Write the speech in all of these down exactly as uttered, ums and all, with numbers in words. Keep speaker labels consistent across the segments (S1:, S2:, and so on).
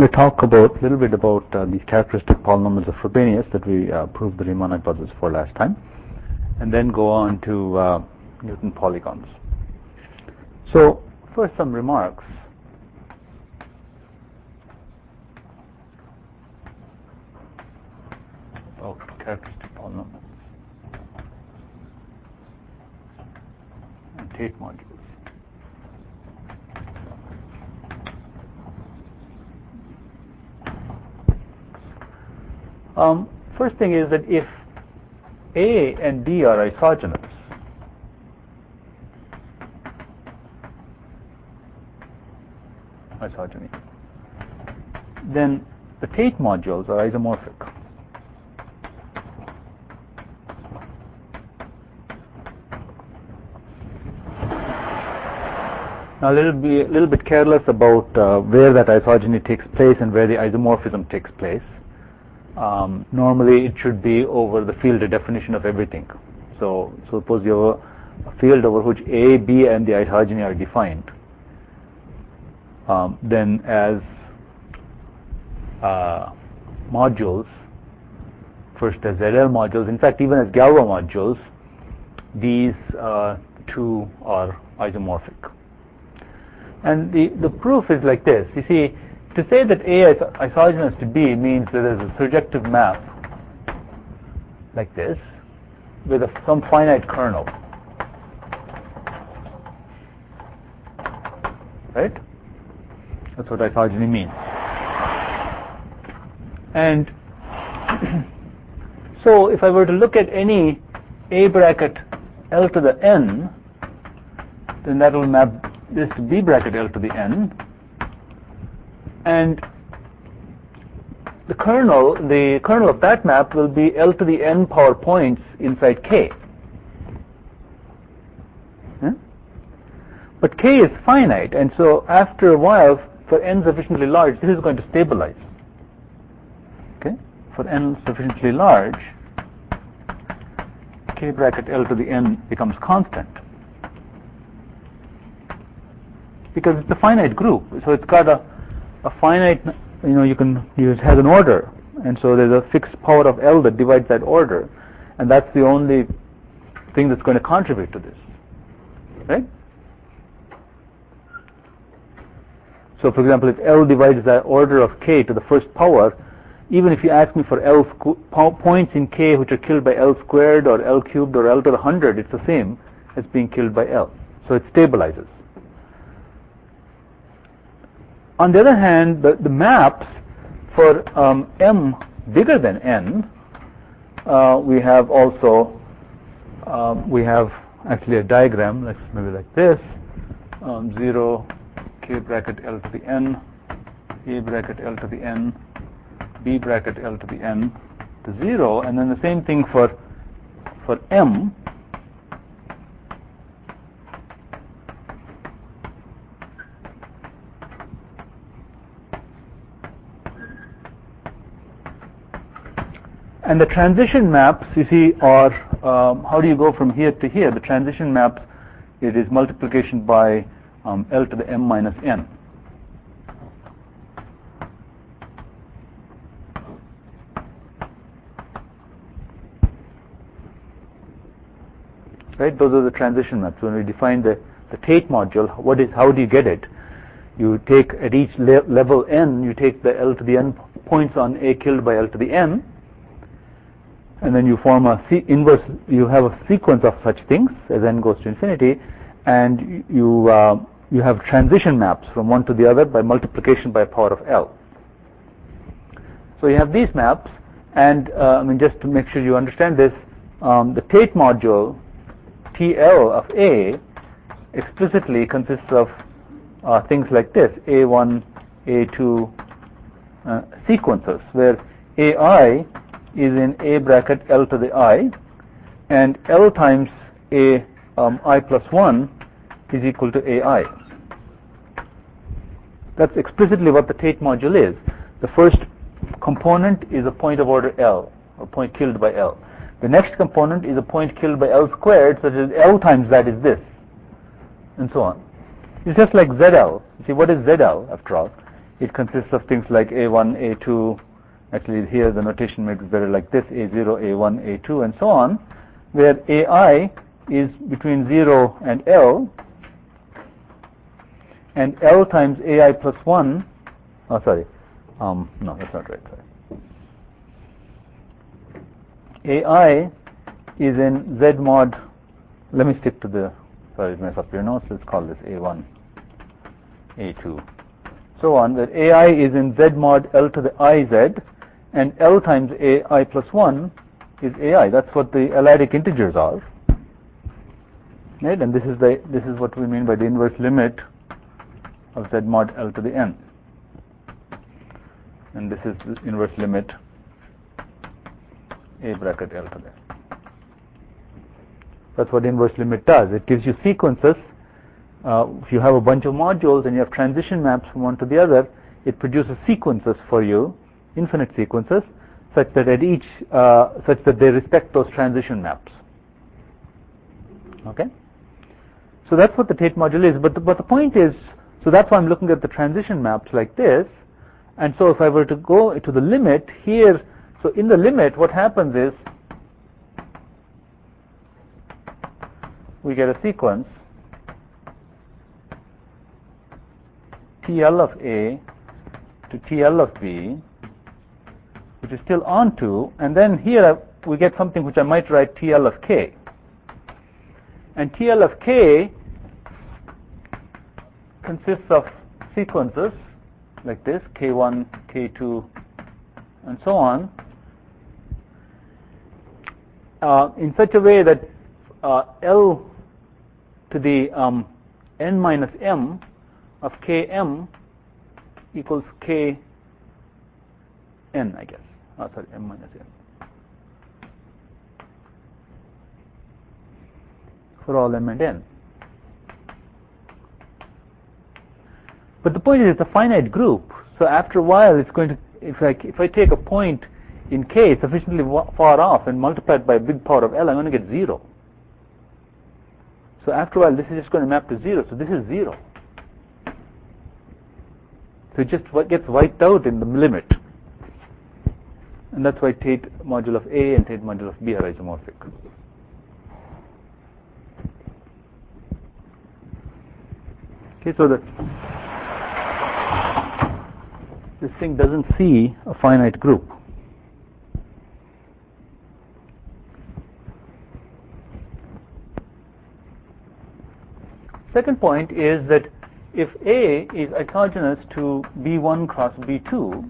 S1: going to talk about a little bit about uh, these characteristic polynomials of Frobenius that we uh, proved the Riemann hypothesis for last time, and then go on to uh, Newton polygons. So first, some remarks. About characteristic polynomials and Tate modules. Um, first thing is that if A and D are isogynous, isogeny, then the Tate modules are isomorphic. Now, a little, be, a little bit careless about uh, where that isogeny takes place and where the isomorphism takes place. Um, normally, it should be over the field definition of everything. So, suppose you have a field over which A, B, and the isogeny are defined. Um, then, as uh, modules, first as Z L modules, in fact, even as Galois modules, these uh, two are isomorphic. And the, the proof is like this. You see, to say that A is isogynous to B means that there's a surjective map like this with a, some finite kernel. Right? That's what isogeny means. And so if I were to look at any A bracket L to the N, then that will map this to B bracket L to the N. And the kernel, the kernel of that map will be L to the N power points inside K. Hmm? But K is finite, and so after a while, for N sufficiently large, this is going to stabilize. Okay? For N sufficiently large, K bracket L to the N becomes constant. Because it's a finite group, so it's got a a finite, you know, you can use has an order, and so there's a fixed power of L that divides that order, and that's the only thing that's going to contribute to this, right? So, for example, if L divides that order of K to the first power, even if you ask me for L points in K which are killed by L squared or L cubed or L to the hundred, it's the same as being killed by L. So it stabilizes. On the other hand, the, the maps for um, M bigger than N, uh, we have also, um, we have actually a diagram, like maybe like this, um, zero, K bracket L to the N, A bracket L to the N, B bracket L to the N to zero, and then the same thing for, for M, and the transition maps, you see, are, um, how do you go from here to here? The transition maps, it is multiplication by um, L to the M minus N. Right? Those are the transition maps. When we define the, the Tate module, what is, how do you get it? You take at each le level N, you take the L to the N points on A killed by L to the N, and then you form a inverse, you have a sequence of such things as N goes to infinity, and you uh, you have transition maps from one to the other by multiplication by a power of L. So you have these maps, and uh, I mean, just to make sure you understand this, um, the Tate module T L of A explicitly consists of uh, things like this: A one, A two uh, sequences, where A I is in A bracket L to the I, and L times A um, I plus one is equal to A I. That's explicitly what the Tate module is. The first component is a point of order L, or point killed by L. The next component is a point killed by L squared, such as L times that is this, and so on. It's just like Z L. You see, what is Z L after all? It consists of things like A one, A two, actually here the notation may be better like this, A zero, A one, A two, and so on, where A I is between zero and L, and L times A I plus one, oh sorry, um, no, that's not right, sorry. A I is in Z mod, let me stick to the, sorry, mess up your notes, let's call this A one, A two, so on, where A I is in Z mod L to the I Z, and L times A I plus one is A I. That's what the L-adic integers are. Right? And this is the this is what we mean by the inverse limit of Z mod L to the N. And this is the inverse limit A bracket L to the N. That's what inverse limit does. It gives you sequences. Uh, if you have a bunch of modules and you have transition maps from one to the other, it produces sequences for you, infinite sequences, such that at each, uh, such that they respect those transition maps. Okay? So that's what the Tate module is. But the, but the point is, so that's why I'm looking at the transition maps like this. And so if I were to go to the limit here, so in the limit, what happens is we get a sequence T L of A to T L of B, which is still onto, and then here we get something which I might write T L of K. And T L of K consists of sequences like this, K one, K two, and so on, uh, in such a way that uh, L to the um, N minus M of Km equals K N, I guess. Oh, sorry, M minus N. For all M and N. But the point is, it's a finite group. So after a while, it's going to, if I, if I take a point in K sufficiently far off and multiply it by a big power of L, I'm going to get zero. So after a while, this is just going to map to zero. So this is zero. So it just gets wiped out in the limit. And that's why Tate module of A and Tate module of B are isomorphic. Okay, so that this thing doesn't see a finite group. Second point is that if A is isogynous to B one cross B two,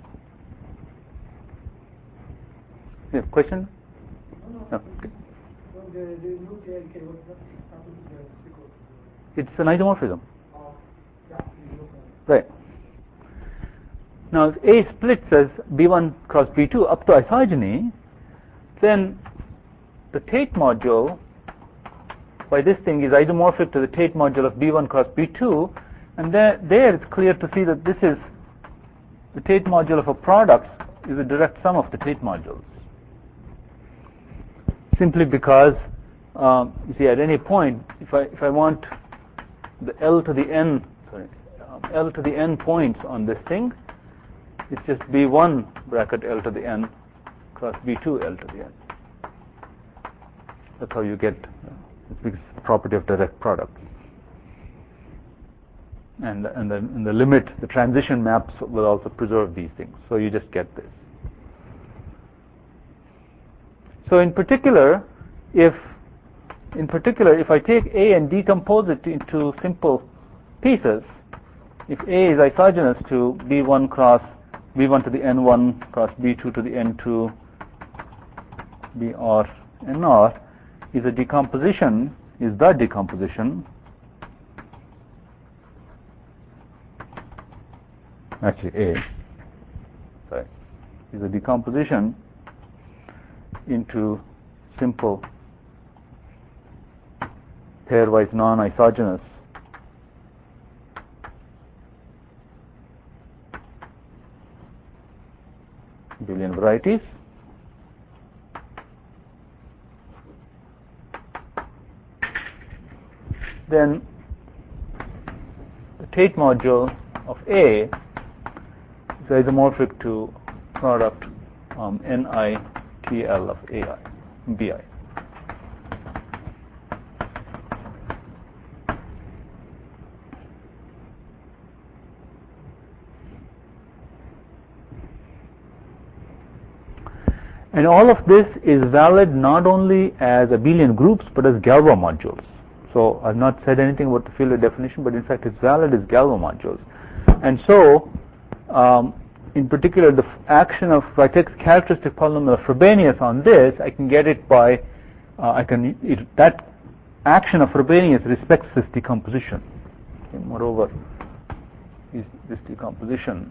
S1: you have a question?
S2: No, no.
S1: No. Okay.
S2: No, there, there is no K and K. What happens to the sequence?
S1: It's an isomorphism.
S2: Oh, yeah,
S1: Right. Now, if A splits as B one cross B two up to isogeny, then the Tate module by this thing is isomorphic to the Tate module of B one cross B two, and there, there it's clear to see that this is the Tate module of a product is a direct sum of the Tate modules. Simply because, um, you see, at any point, if I if I want the L to the N, sorry, um, L to the N points on this thing, it's just B one bracket L to the N cross B two L to the N. That's how you get. Uh, it's the property of direct product. And and the, and the limit, the transition maps will also preserve these things. So you just get this. So in particular, if in particular, if I take A and decompose it into simple pieces, if A is isogynous to B one cross B one to the N one cross B two to the N two B R N R is a decomposition, is the decomposition, actually A, sorry, is a decomposition into simple pairwise non-isogynous abelian varieties, then the Tate module of A is isomorphic to product um, N I T L of A I, B I. And all of this is valid not only as abelian groups but as Galois modules. So I've not said anything about the field of definition, but in fact it's valid as Galois modules. And so, um, in particular, the f- action of, if I take characteristic polynomial of Frobenius on this, I can get it by, uh, I can, it, that action of Frobenius respects this decomposition. Okay, moreover, is this decomposition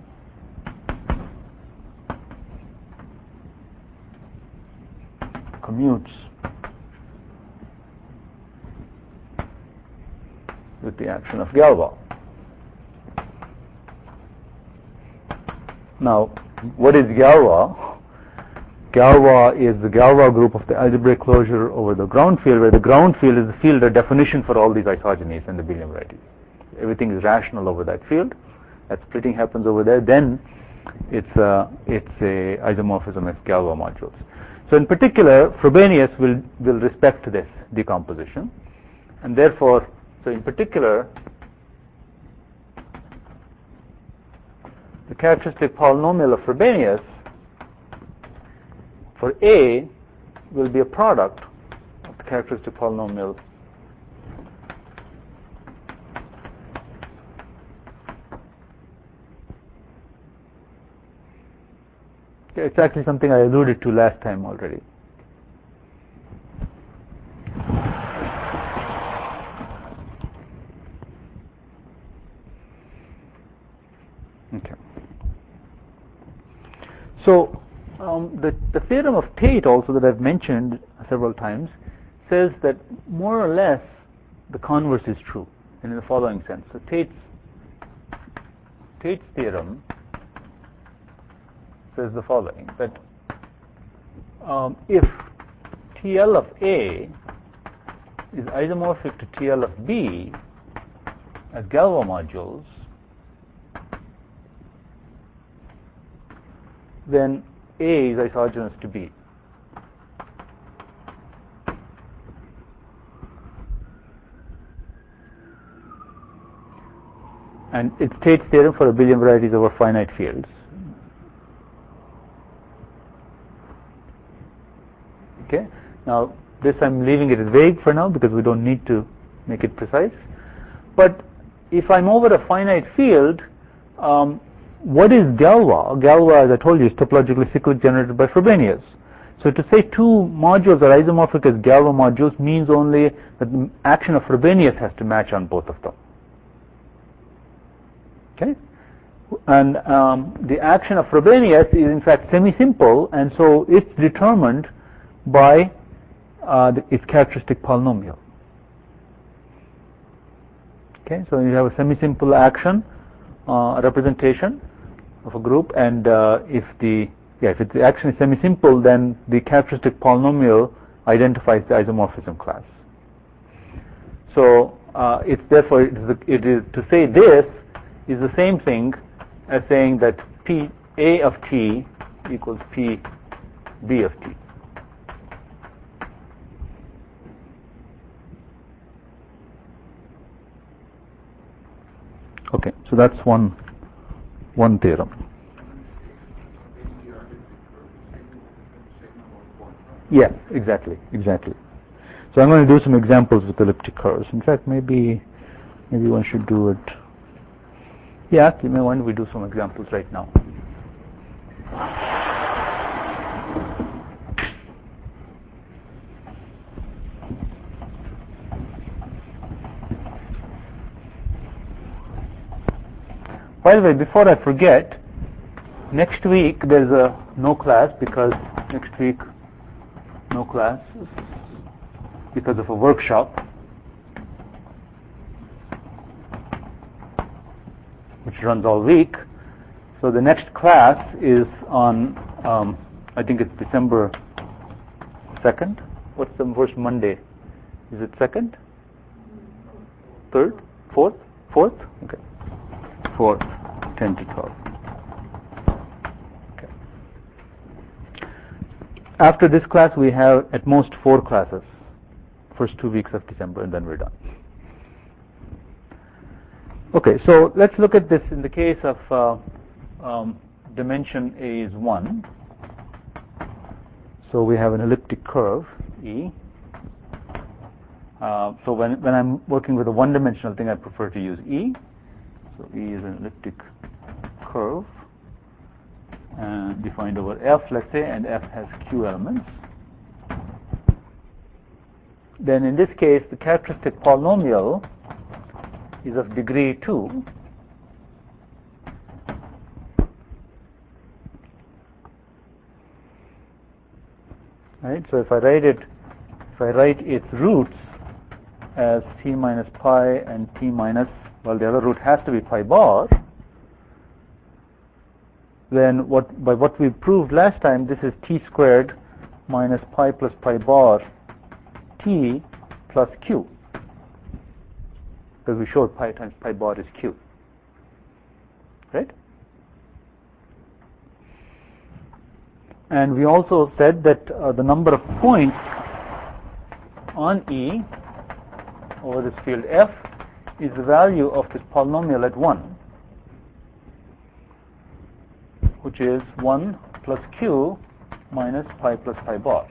S1: commutes with the action of Galois. Now, what is Galois? Galois is the Galois group of the algebraic closure over the ground field, where the ground field is the field of definition for all these isogenies and abelian varieties. Everything is rational over that field. That splitting happens over there. Then it's a, it's a isomorphism of Galois modules. So in particular, Frobenius will, will respect this decomposition, and therefore, so in particular, the characteristic polynomial of Frobenius for A will be a product of the characteristic polynomial okay, it's actually something I alluded to last time already. Okay. So um, the, the theorem of Tate also that I've mentioned several times says that more or less the converse is true, and in the following sense. So Tate's, Tate's theorem says the following, that um, if T L of A is isomorphic to T L of B as Galois modules, then A is isogenous to B. And it's Tate's theorem for abelian varieties over finite fields. Okay. Now, this I'm leaving it as vague for now because we don't need to make it precise. But if I'm over a finite field, um, what is Galois? Galois, as I told you, is topologically cyclic generated by Frobenius. So to say two modules are isomorphic as Galois modules means only that the action of Frobenius has to match on both of them. Okay? And um, the action of Frobenius is in fact semi-simple, and so it's determined by uh, the, its characteristic polynomial. Okay, so you have a semi-simple action, uh, representation of a group, and uh, if the yeah, if the action is semi-simple, then the characteristic polynomial identifies the isomorphism class. So uh, it's therefore it is, the, it is to say this is the same thing as saying that P A of T equals P B of T. Okay, so that's one one theorem. Yes, exactly, exactly. So I'm going to do some examples with elliptic curves. In fact, maybe maybe one should do it. Yeah, actually, why don't we do some examples right now? By the way, before I forget, next week there's a no class because next week no class because of a workshop which runs all week. So the next class is on, um, I think it's December second. What's the first Monday? Is it second? Third? Fourth? Fourth? Okay. Fourth, ten to twelve. after this class, we have at most four classes, first two weeks of December, and then we're done. Okay, so let's look at this in the case of uh, um, dimension A is one. So we have an elliptic curve, E. Uh, so when, when I'm working with a one-dimensional thing, I prefer to use E. So E is an elliptic curve, and defined over F, let's say, and F has Q elements. Then in this case, the characteristic polynomial is of degree two. Right? So if I write it, if I write its roots as t minus pi and t minus, well, the other root has to be pi bar, then what, by what we proved last time, this is t squared minus pi plus pi bar t plus q, because we showed pi times pi bar is q, right? And we also said that uh, the number of points on E over this field F is the value of this polynomial at one, which is one plus q minus pi plus pi bar.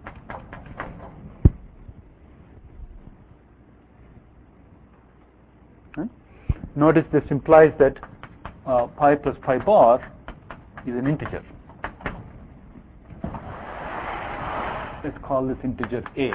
S1: Right? Notice this implies that uh, pi plus pi bar is an integer. Let's call this integer A.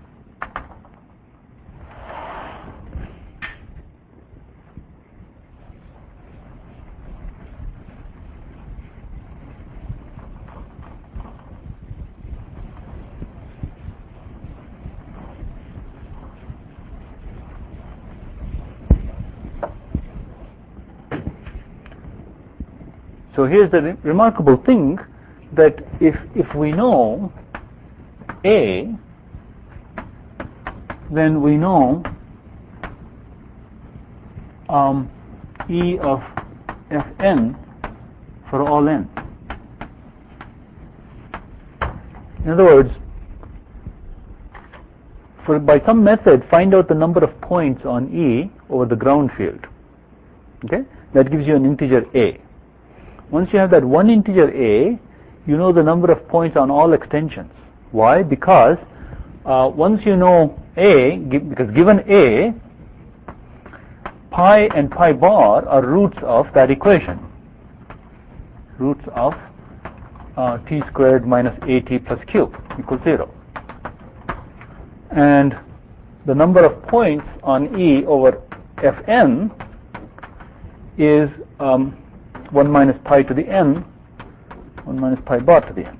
S1: So here's the re remarkable thing, that if if we know A, then we know um, E of Fn for all n. In other words, for by some method, find out the number of points on E over the ground field. Okay, that gives you an integer A. Once you have that one integer A, you know the number of points on all extensions. Why? Because uh, once you know A, because given A, pi and pi bar are roots of that equation. Roots of uh, t squared minus at plus q equals zero. And the number of points on E over Fn is um, one minus pi to the n, one minus pi bar to the n.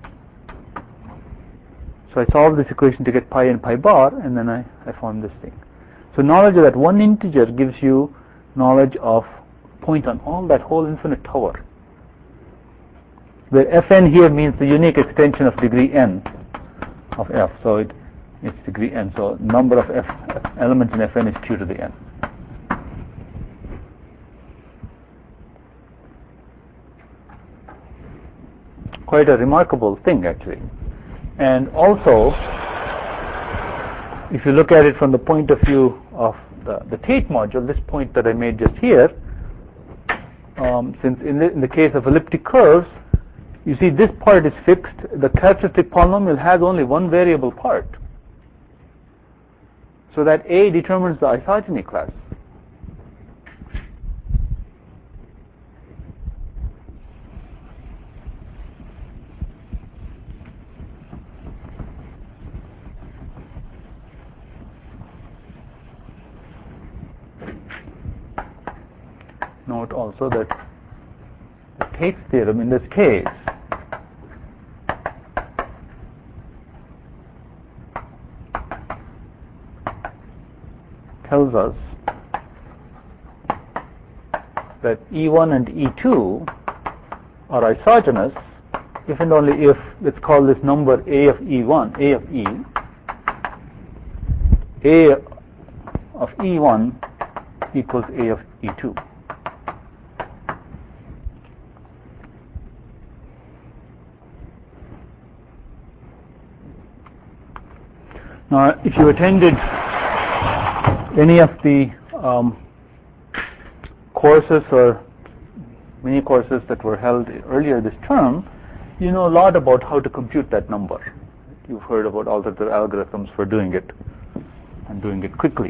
S1: So I solved this equation to get pi and pi bar, and then I, I found this thing. So knowledge of that one integer gives you knowledge of point on all that whole infinite tower. Where Fn here means the unique extension of degree n of F. So it, it's degree n. So number of F, F elements in Fn is q to the n. Quite a remarkable thing, actually. And also, if you look at it from the point of view of the, the Tate module, this point that I made just here, um, since in the, in the case of elliptic curves, you see this part is fixed, the characteristic polynomial has only one variable part. So that A determines the isogeny class. Note also that the Tate's theorem in this case tells us that E one and E two are isogynous if and only if, let's call this number A of E one, A of E, A of E one equals A of E two. Now, if you attended any of the um, courses or many courses that were held earlier this term, you know a lot about how to compute that number. You've heard about all the algorithms for doing it and doing it quickly.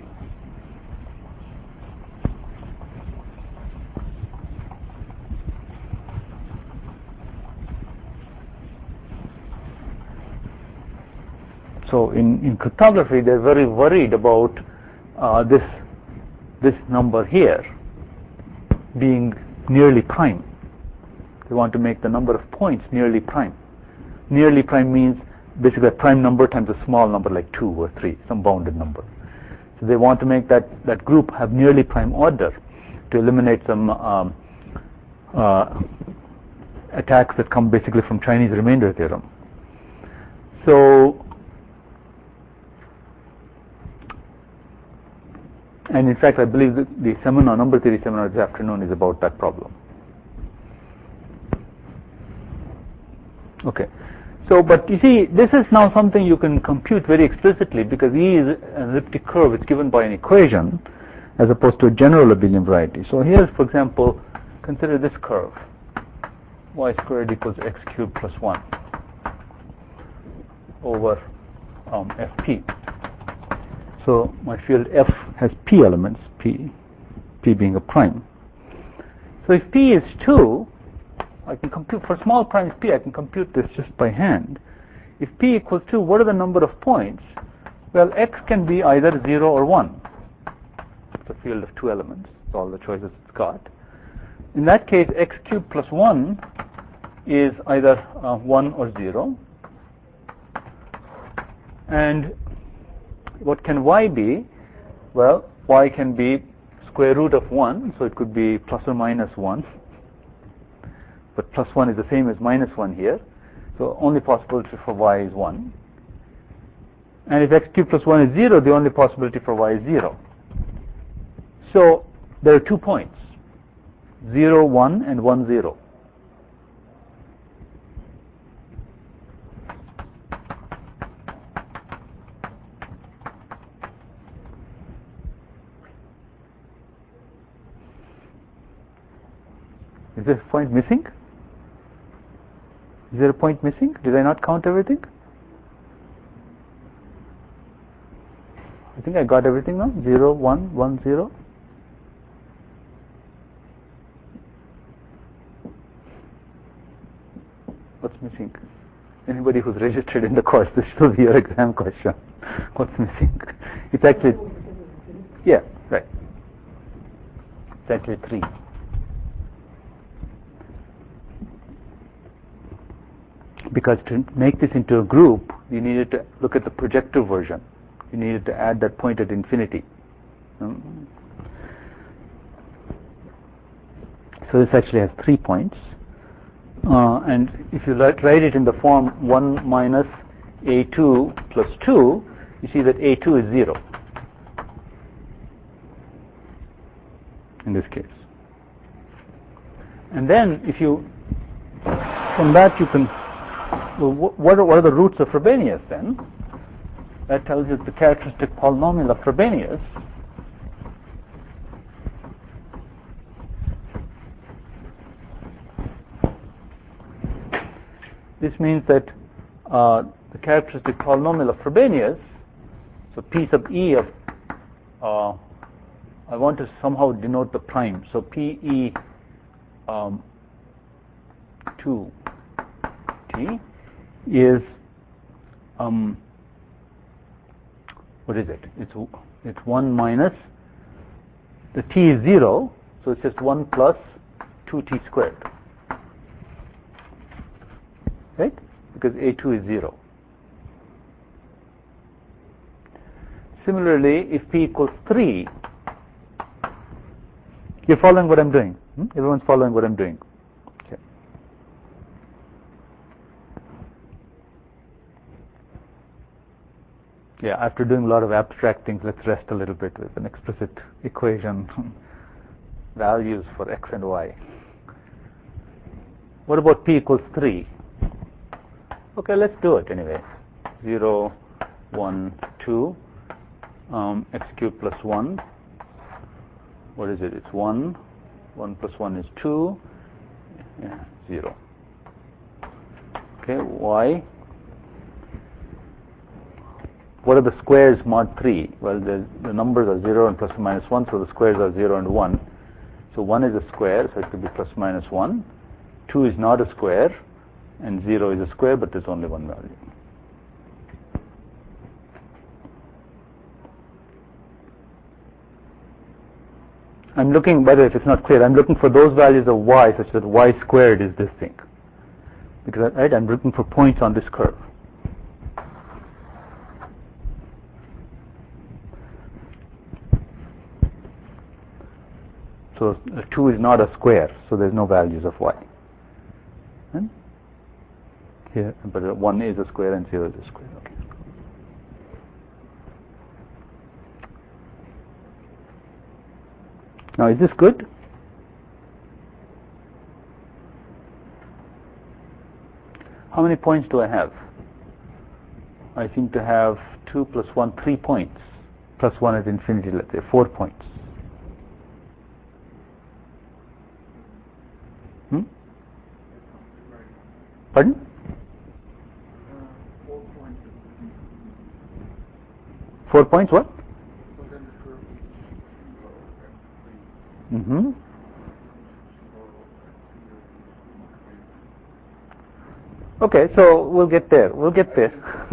S1: So in, in cryptography, they're very worried about uh, this this number here being nearly prime. They want to make the number of points nearly prime. Nearly prime means basically a prime number times a small number like two or three, some bounded number. So they want to make that, that group have nearly prime order to eliminate some um, uh, attacks that come basically from Chinese remainder theorem. So, and in fact, I believe that the seminar, number theory seminar this afternoon is about that problem. Okay. So, but you see, this is now something you can compute very explicitly because E is an elliptic curve. It's given by an equation as opposed to a general abelian variety. So here's, for example, consider this curve. Y squared equals x cubed plus one over um, Fp. So my field F has P elements, P, P being a prime. So if P is two, I can compute, for small primes P, I can compute this just by hand. If P equals two, what are the number of points? Well, X can be either zero or one. It's a field of two elements. It's all the choices it's got. In that case, X cubed plus one is either uh, one or zero. And what can Y be? Well, Y can be square root of one, so it could be plus or minus one. But plus one is the same as minus one here. So only possibility for Y is one. And if X cubed plus one is zero, the only possibility for Y is zero. So there are two points, zero, one, and one, zero. Is this point missing? Is there a point missing? Did I not count everything? I think I got everything now. zero, one, one, zero. What's missing? Anybody who's registered in the course, this will be your exam question. What's missing? It's actually, yeah, right. It's actually three. Because to make this into a group, you needed to look at the projective version. You needed to add that point at infinity. Um, so this actually has three points. Uh, and if you write, write it in the form one minus A two plus two, you see that A two is zero in this case. And then if you, from that you can, well, what, are, what are the roots of Frobenius then? That tells you the characteristic polynomial of Frobenius this means that uh, the characteristic polynomial of Frobenius, so P sub E of, uh, I want to somehow denote the prime, so P E um, two T is um, what is it? It's it's one minus the T is zero, so it's just one plus two T squared, right? Because A two is zero. Similarly, if P equals three, you're following what I'm doing. Hmm? Everyone's following what I'm doing. Okay. Yeah, after doing a lot of abstract things, let's rest a little bit with an explicit equation, values for X and Y. What about P equals three? Okay, let's do it anyway. zero, one, two, um, x cubed plus one, what is it? It's one, one plus one is two, yeah, zero. Okay, y. What are the squares mod three? Well, the, the numbers are zero and plus or minus one, so the squares are zero and one. So one is a square, so it could be plus minus one. two is not a square, and zero is a square, but there's only one value. I'm looking, by the way, if it's not clear, I'm looking for those values of y such that y squared is this thing. Because, right, I'm looking for points on this curve. So uh, two is not a square, so there's no values of y. And here, but uh, one is a square and zero is a square. Okay. Now, is this good? How many points do I have? I seem to have two plus one, three points. Plus one is infinity, let's say, four points. Hmm? Pardon?
S2: Uh, four points.
S1: Four points, what?
S2: So then the curve is
S1: Mm-hmm. Okay, so we'll get there. We'll get there.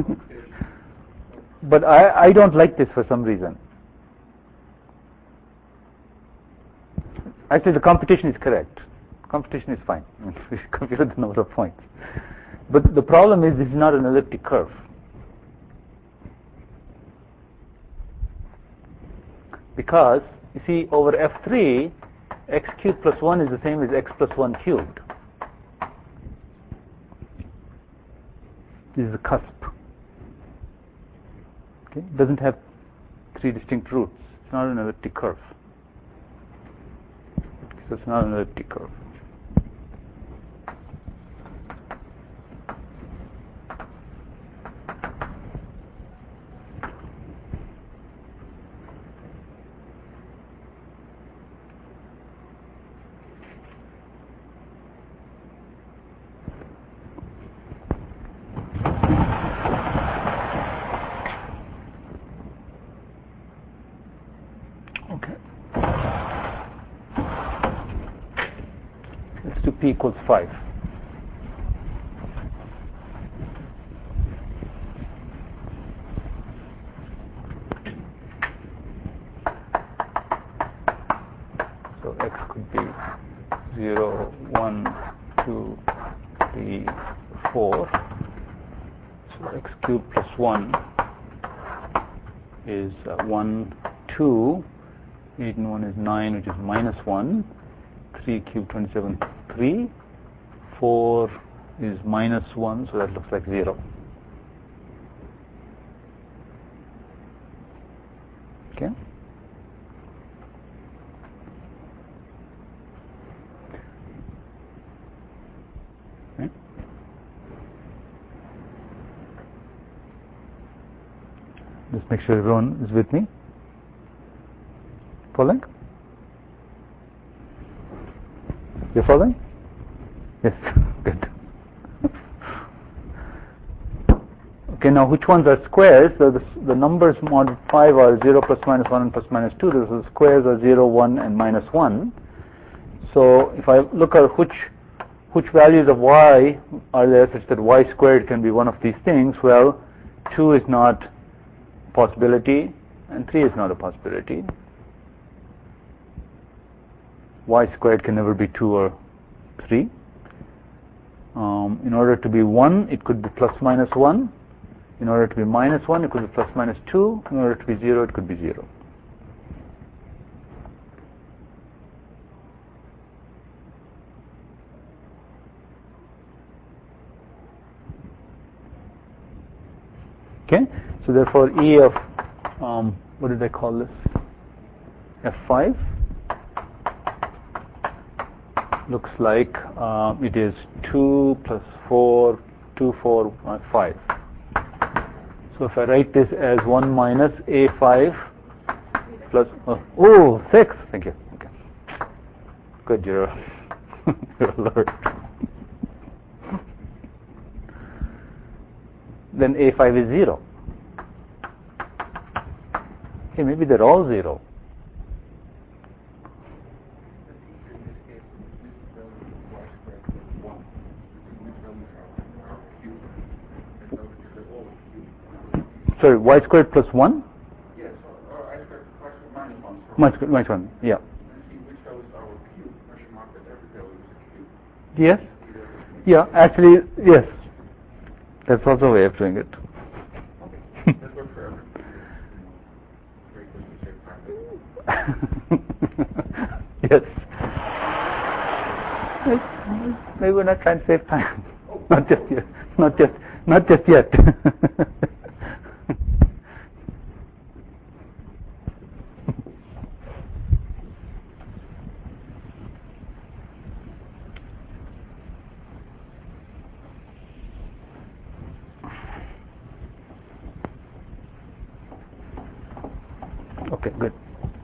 S1: But I, I don't like this for some reason. Actually, the computation is correct. Computation is fine. We computed the number of points. But the problem is this is not an elliptic curve. Because, you see, over F three, x cubed plus one is the same as x plus one cubed. This is a cusp. Okay? It doesn't have three distinct roots. It's not an elliptic curve. So it's not an elliptic curve. P equals five. So x could be zero, one, two, three, four. So x cubed plus one is uh, one, two. eight and one is nine, which is minus one. three cubed, twenty-seven, three. four is minus one, so that looks like zero. Okay? Okay. Just make sure everyone is with me. Following? You're following? Yes, good. Okay, now which ones are squares? So the, the numbers mod five are zero, plus, minus one, and plus, minus two. The squares are zero, one, and minus one. So if I look at which which values of y are there such that y squared can be one of these things, well, two is not a possibility, and three is not a possibility. Y squared can never be two or three. Um, in order to be one, it could be plus minus one. In order to be minus one, it could be plus minus two. In order to be zero, it could be zero. Okay, so therefore E of, um, what did I call this? F five looks like uh, it is two plus four, two, four, uh, five. So So if I write this as one minus a five plus, oh, oh six, thank you. Okay. Good, you're, you're alert. Then a five is zero. Okay, maybe they're all zero. Sorry, y squared plus one?
S3: Yes, or I squared plus minus one.
S1: Minus, minus one, yeah.
S3: And see which cell is our cube, question mark, that every cell is a cube.
S1: Yes? Yeah, actually, yes. That's also a way of doing it.
S3: Okay, that works for everything. Very close to the same time.
S1: Yes. Maybe we're not trying to save time. Not just yet. Not just, not just yet. Okay, good.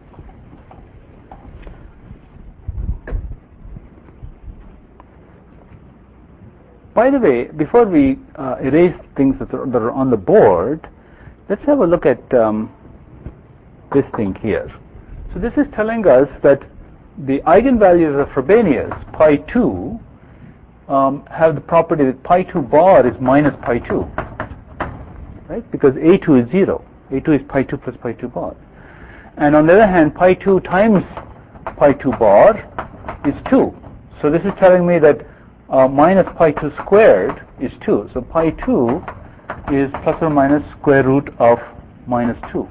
S1: By the way, before we uh, erase things that are, that are on the board, let's have a look at um, this thing here. So this is telling us that the eigenvalues of Frobenius, pi two, um, have the property that pi two bar is minus pi two, right? Because a two is zero. a two is pi two plus pi two bar. And on the other hand, pi two times pi two bar is two. So this is telling me that uh, minus pi two squared is two. So pi two is plus or minus square root of minus two.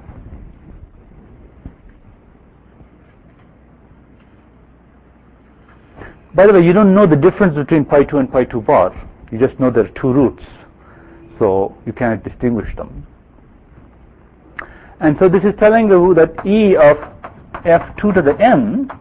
S1: By the way, you don't know the difference between pi two and pi two bar. You just know there are two roots. So you cannot distinguish them. And so this is telling you that E of f two to the n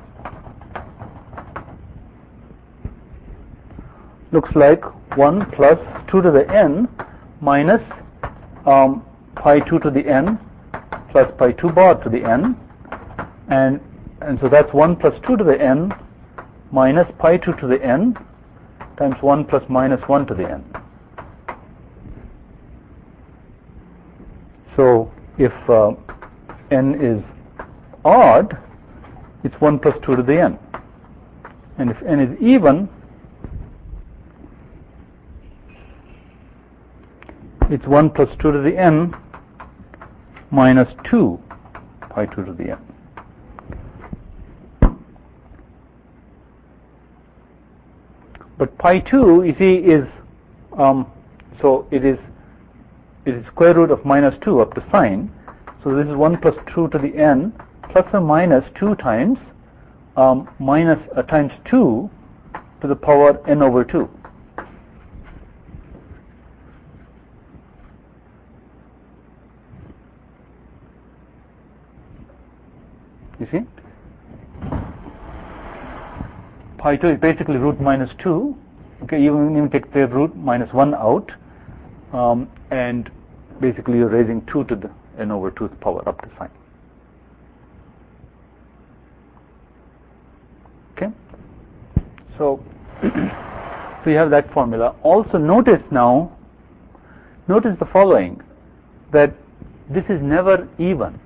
S1: looks like one plus two to the n minus um, pi two to the n plus pi two bar to the n. And, and so that's one plus two to the n minus pi two to the n times one plus minus one to the n. So if uh, n is odd, it's one plus two to the n. And if n is even, it's one plus two to the n minus two pi two to the n. But pi two, you see, is, um, so it is it is square root of minus two up to sign. So this is one plus two to the n plus or minus two times um, minus uh, times two to the power n over two. You see? Pi two is basically root minus two. Okay, even even take the root minus one out, um, and basically you're raising two to the n over two power up to sign. Okay, so so you have that formula. Also notice now, notice the following, that this is never even.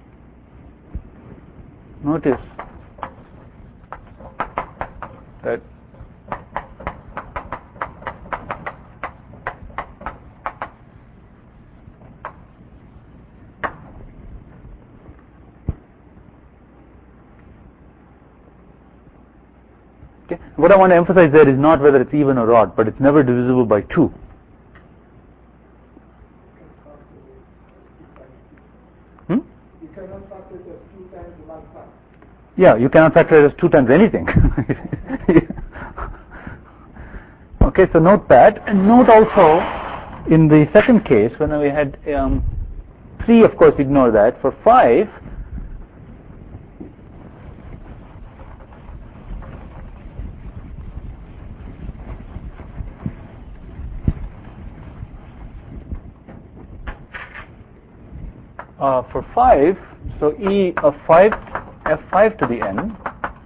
S1: Notice that okay. What I want to emphasize there is not whether it's even or odd, but it's never divisible by two. Hmm?
S2: You cannot factor it as two times one time.
S1: Yeah, you cannot factor it as two times anything. Okay, so note that. And note also, in the second case, when we had um, three, of course, ignore that. For five, uh, for five, so E of five, F five to the N,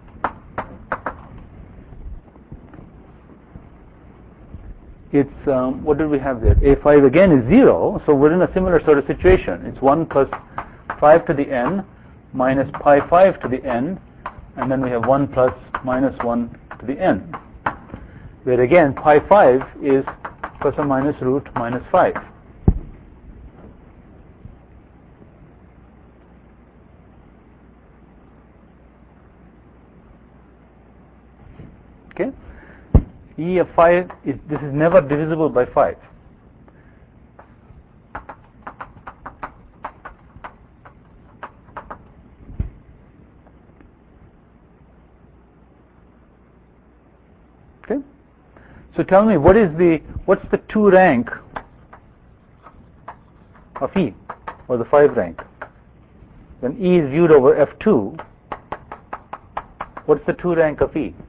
S1: it's, um, what did we have there? A five again is zero, so we're in a similar sort of situation. It's one plus five to the N minus pi five to the N, and then we have one plus minus one to the N, where again pi five is plus or minus root minus five. Okay, E of five is, this is never divisible by five. Okay, so tell me, what is the what's the two rank of E, or the five rank? When E is viewed over F two, what's the two rank of E?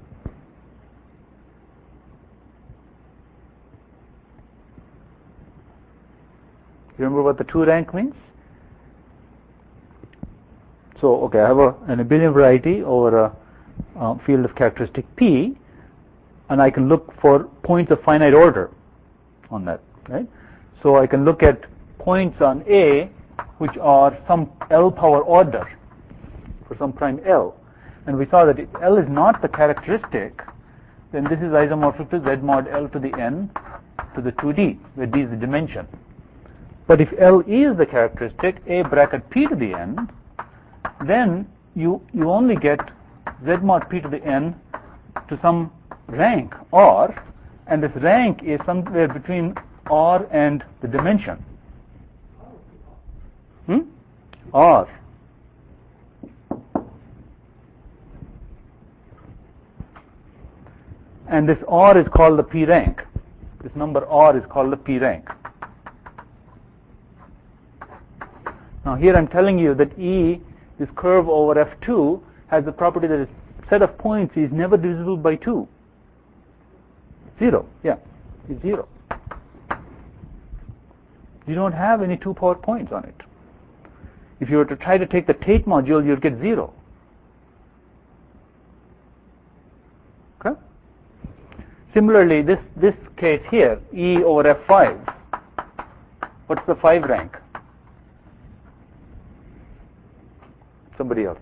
S1: You remember what the two rank means? So, okay, I have a, an abelian variety over a uh, field of characteristic P, and I can look for points of finite order on that, right? So I can look at points on A which are some L power order for some prime L, and we saw that if L is not the characteristic, then this is isomorphic to Z mod L to the N to the two D, where D is the dimension. But if L is the characteristic, A bracket P to the N, then you you only get Z mod P to the N to some rank R, and this rank is somewhere between R and the dimension. Hmm? R. And this R is called the P rank. This number R is called the P rank. Now here I'm telling you that E, this curve over F two, has the property that its set of points is never divisible by two. Zero, yeah, it's zero. You don't have any two power points on it. If you were to try to take the Tate module, you'd get zero. Okay? Similarly, this, this case here, E over F five, what's the five rank? Somebody else.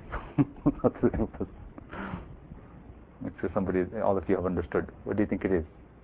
S1: Make sure somebody, all of you have understood. What do you think it is?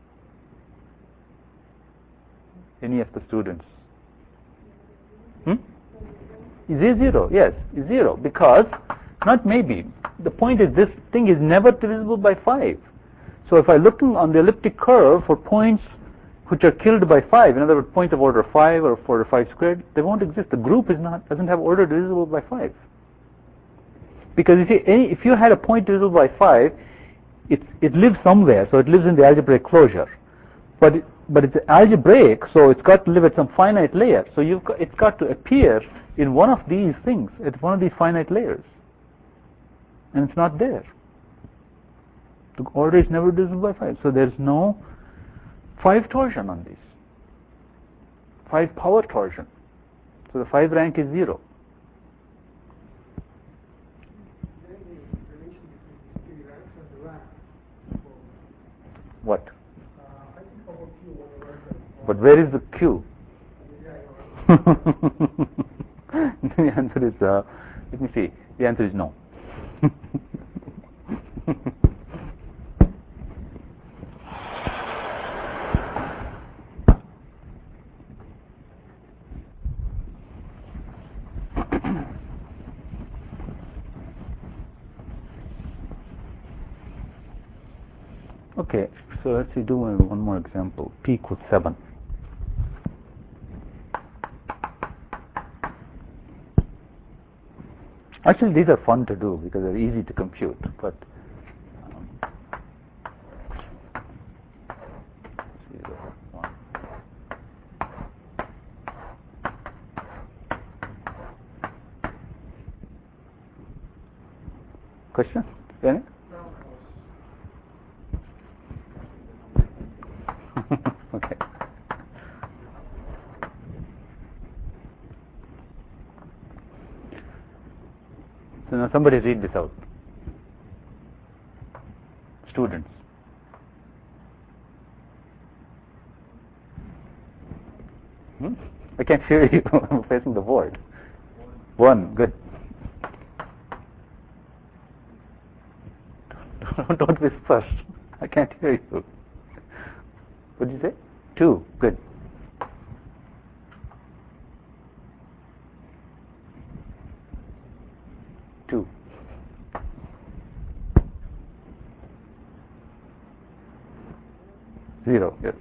S1: Any of the students? Hmm? Is A zero? Yes, is zero, because, not maybe, the point is this thing is never divisible by five. So if I'm looking on the elliptic curve for points which are killed by five, in other words, points of order five or four or five squared, they won't exist. The group is not doesn't have order divisible by five. Because you see, any, if you had a point divisible by five, it it lives somewhere, so it lives in the algebraic closure. But it, but it's algebraic, so it's got to live at some finite layer. So you've got, it's got to appear in one of these things, at one of these finite layers, and it's not there. The order is never divisible by five, so there's no five torsion on these. Five power torsion. So the five rank is zero. What? But where is the Q? The answer is, uh, let me see, the answer is no. Okay, so let's see, do one more example. P equals seven. Actually, these are fun to do because they're easy to compute, but um, zero, one. Question? Any? Okay. Now somebody read this out. Students. Hmm? I can't hear you. I'm facing the board. One. Good. Don't whisper. I can't hear you. What did you say? Two. Good. Two. Zero. Yes.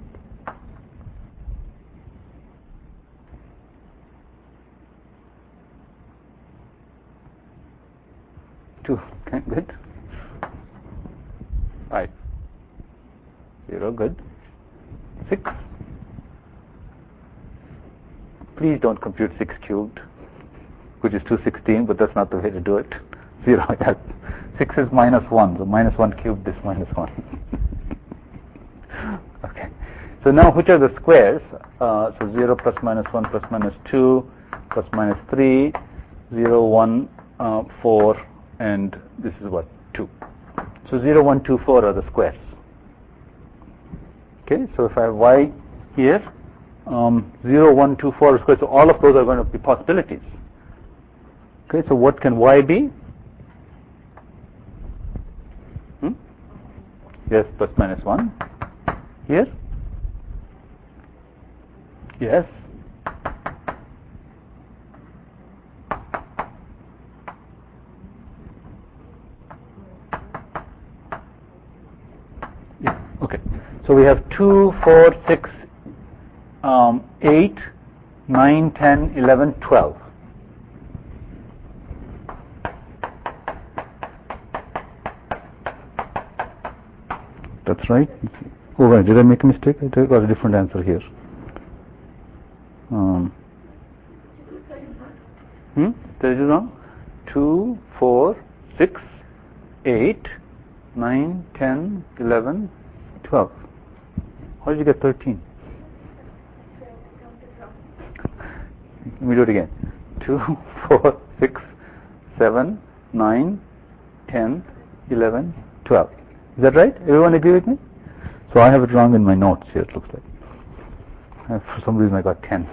S1: Two. Okay, good. Five. Zero. Good. Six. Please don't compute six cubed, which is two hundred sixteen, but that's not the way to do it. Zero. Yes. Six is minus one, so minus one cubed is minus one. Okay. So now, which are the squares? Uh, so zero plus minus one plus minus two plus minus three, zero, one, uh, four, and this is what? two. So zero, one, two, four are the squares. Okay, so if I have y here, um, zero, one, two, four are squares, so all of those are going to be possibilities. Okay, so what can y be? Hmm? Yes, plus minus one. Here? Yes. Yeah. Okay. So we have two, four, six, um, eight, nine, ten, eleven, twelve. That's right. Oh, right. Did I make a mistake? I got a different answer here. Um, hmm? Did I do wrong? two, four, six, eight, nine, ten, eleven, twelve. How did you get thirteen? Let me do it again. two, four, six, seven, nine, ten, eleven, twelve. Is that right? Everyone agree with me? So I have it wrong in my notes here, it looks like. Uh, for some reason I got ten.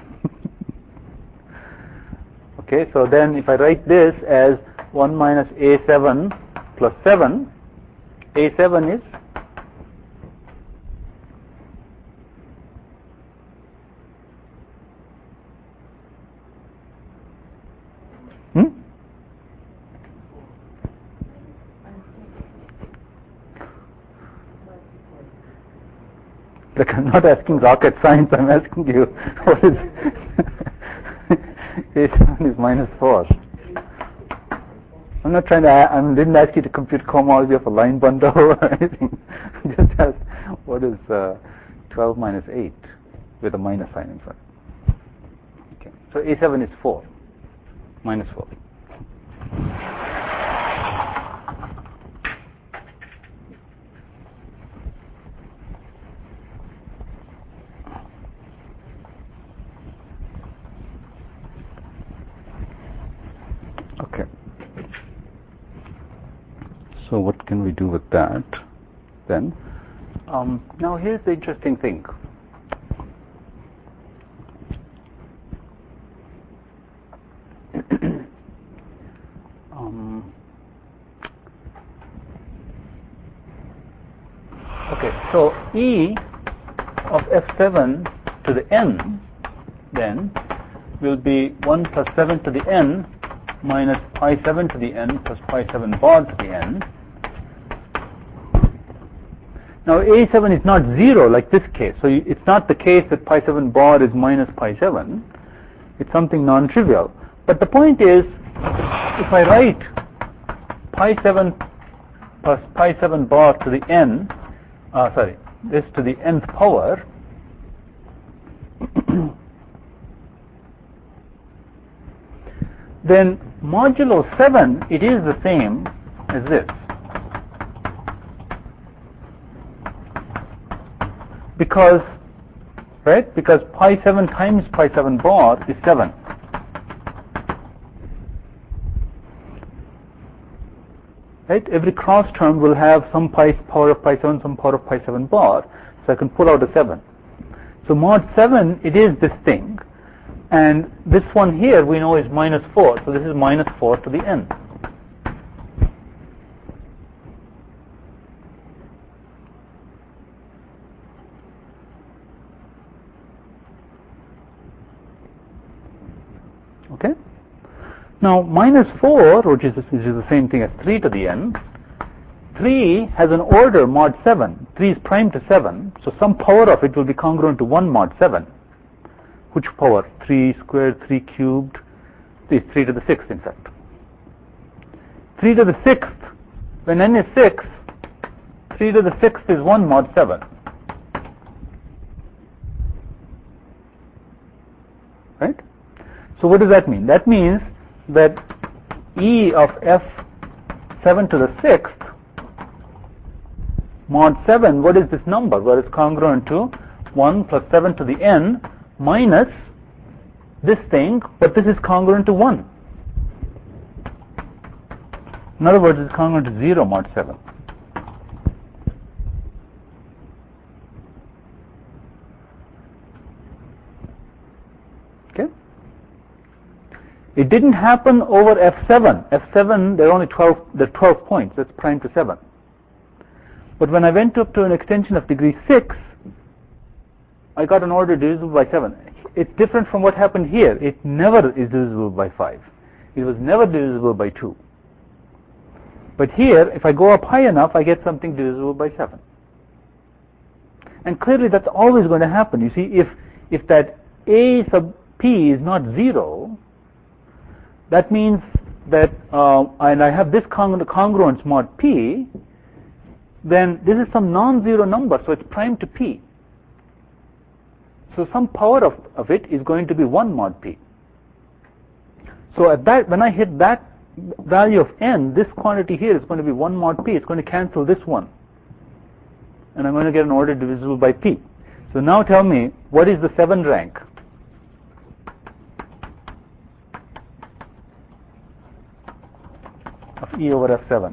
S1: Okay, so then if I write this as one minus a seven plus seven, a seven is hmm? Like, I'm not asking rocket science, I'm asking you what is a seven is minus four. I'm not trying to, I didn't ask you to compute cohomology of a line bundle or anything. Just ask what is uh, twelve minus eight with a minus sign in front. Okay, so a seven is four, minus four. Okay. So what can we do with that then? Um, now here's the interesting thing. um, okay, so E of F seven to the n then will be one plus seven to the n minus pi seven to the n plus pi seven bar to the n. Now a seven is not zero like this case, so it's not the case that pi seven bar is minus pi seven. It's something non-trivial. But the point is, if I write pi seven plus pi seven bar to the n, uh, sorry, this to the nth power, then modulo seven, it is the same as this. Because, right, because pi seven times pi seven bar is seven. right? Every cross term will have some pi power of pi seven, some power of pi seven bar. So I can pull out a seven. So mod seven, it is this thing. And this one here we know is minus four. So this is minus four to the n. Okay. Now minus four, which is, which is the same thing as three to the n, three has an order mod seven. three is prime to seven, so some power of it will be congruent to one mod seven. Which power? three squared, three cubed, is three to the sixth, in fact. three to the sixth, when n is six, three to the sixth is one mod seven. Right? So what does that mean? That means that E of f seven to the sixth mod seven, what is this number? Well, it's congruent to one plus seven to the n minus this thing, but this is congruent to one. In other words, it's congruent to zero mod seven. Okay? It didn't happen over f seven. f seven, there are only twelve, there are twelve points. That's prime to seven. But when I went up to an extension of degree six, I got an order divisible by seven. It's different from what happened here. It never is divisible by five. It was never divisible by two. But here, if I go up high enough, I get something divisible by seven. And clearly that's always going to happen. You see, if, if that a sub p is not zero, that means that, uh, and I have this congru congruence mod p, then this is some non-zero number, so it's prime to p. So some power of, of it is going to be one mod p. So at that, when I hit that value of n, this quantity here is going to be one mod p. It's going to cancel this one. And I'm going to get an order divisible by p. So now tell me, what is the seven rank? Of E over F seven.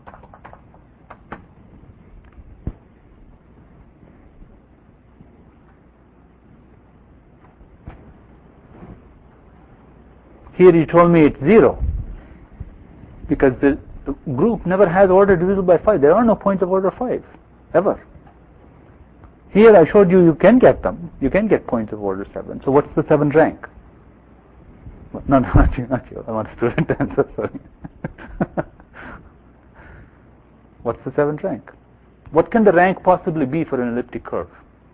S1: Here you told me it's zero, because the, the group never has order divisible by five. There are no points of order five, ever. Here I showed you you can get them. You can get points of order seven. So what's the seventh rank? No, no, not you, not you. I want a student to answer, sorry. What's the seventh rank? What can the rank possibly be for an elliptic curve?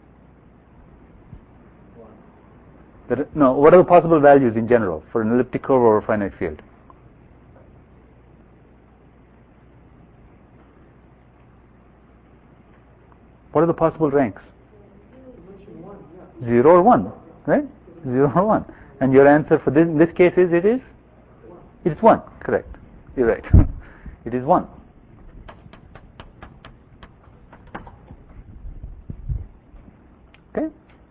S1: There, no, what are the possible values in general for an elliptic curve over a finite field? What are the possible ranks? Zero or one, right? Zero or one. And your answer for this, in this case is, it is? It's one, correct. You're right. It is one. Okay?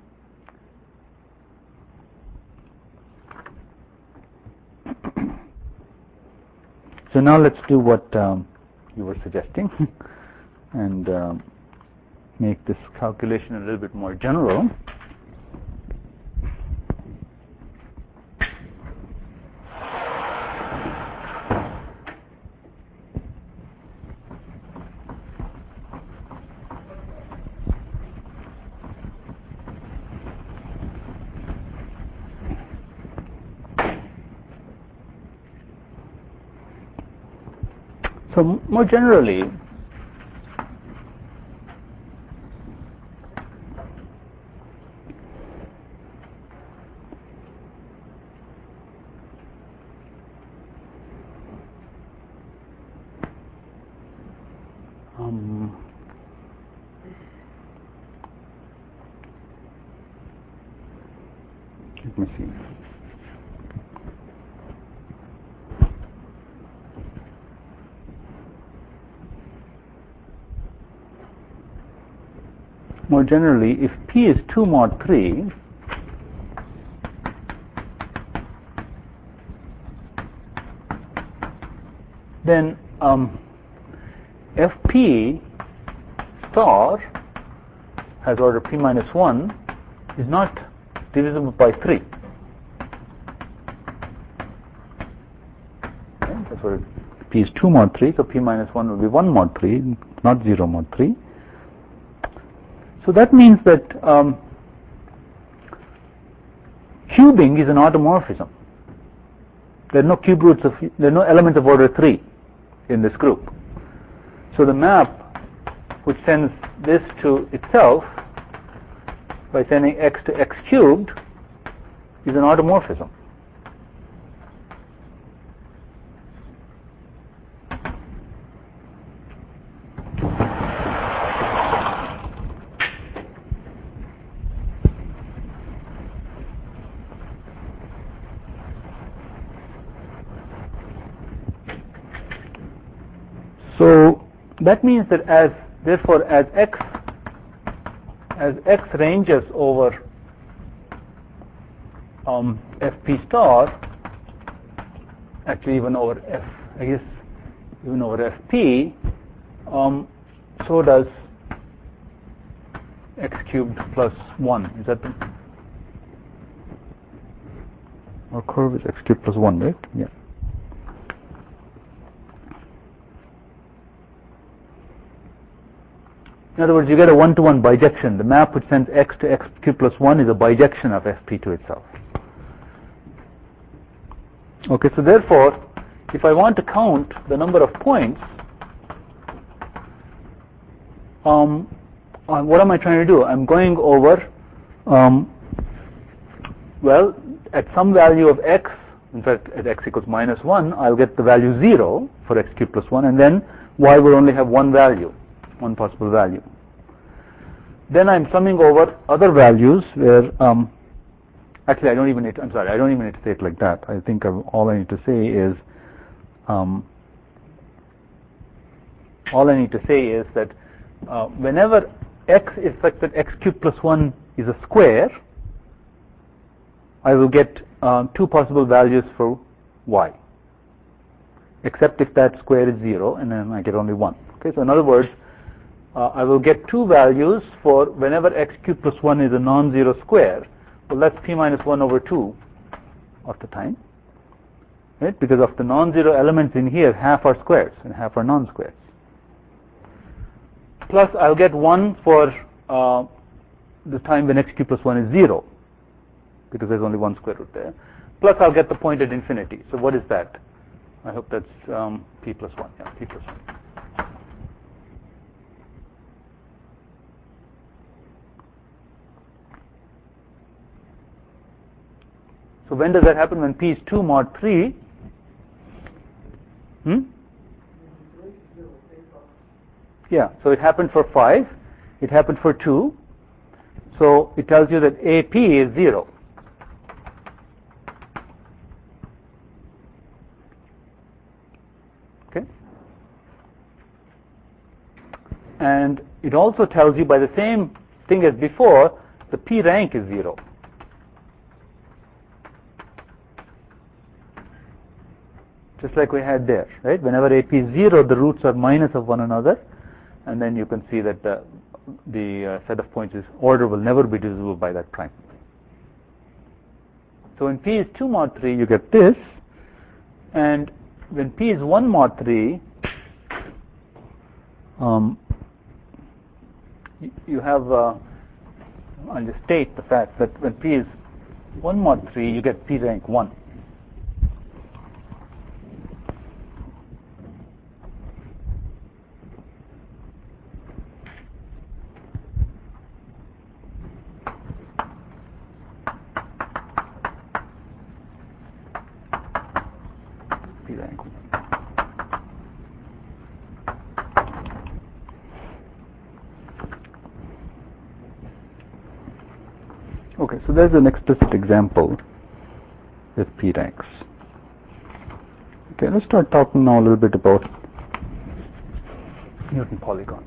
S1: So now let's do what um, you were suggesting and um, make this calculation a little bit more general. So more generally, um, let me see. More generally, if P is two mod three, then um, Fp star has order p minus one is not divisible by three. Okay, that's what it, p is two mod three, so p minus one will be one mod three, not zero mod three. So that means that um, cubing is an automorphism. There are no cube roots of, there are no elements of order three in this group. So the map which sends this to itself by sending x to x cubed is an automorphism. So that means that as therefore as x as x ranges over um, Fp star, actually even over F, I guess even over Fp, um, so does x cubed plus one. Is that the, our curve is x cubed plus one, right? Yeah. In other words, you get a one-to-one bijection. The map which sends x to x cubed plus one is a bijection of Fp to itself. Okay, so therefore, if I want to count the number of points, um, uh, what am I trying to do? I'm going over, um, well, at some value of x, in fact, at x equals minus one, I'll get the value zero for x cubed plus one, and then y will only have one value. One possible value. Then I'm summing over other values where, um, actually I don't even need to, I'm sorry, I don't even need to say it like that. I think I've, all I need to say is, um, all I need to say is that uh, whenever x is such that x cubed plus one is a square, I will get uh, two possible values for y, except if that square is zero, and then I get only one. Okay, so in other words, Uh, I will get two values for whenever x cubed plus one is a non-zero square. Well, that's p minus one over two of the time, right? Because of the non-zero elements in here, half are squares and half are non-squares. Plus, I'll get one for uh, the time when x cubed plus one is zero, because there's only one square root there. Plus, I'll get the point at infinity. So what is that? I hope that's um, p plus one. Yeah, p plus one. So when does that happen? When p is two mod three. Hmm? Yeah, so it happened for five. It happened for two. So it tells you that A P is zero. Okay? And it also tells you by the same thing as before, the P rank is zero. Just like we had there, right? Whenever A P is zero, the roots are minus of one another, and then you can see that the, the uh, set of points is order will never be divisible by that prime. So when P is two mod three, you get this, and when P is one mod three, um, you, you have, uh, I'll just state the fact that when P is one mod three, you get P rank one. Okay, so there's an explicit example with P ranks. Okay, let's start talking now a little bit about Newton polygons.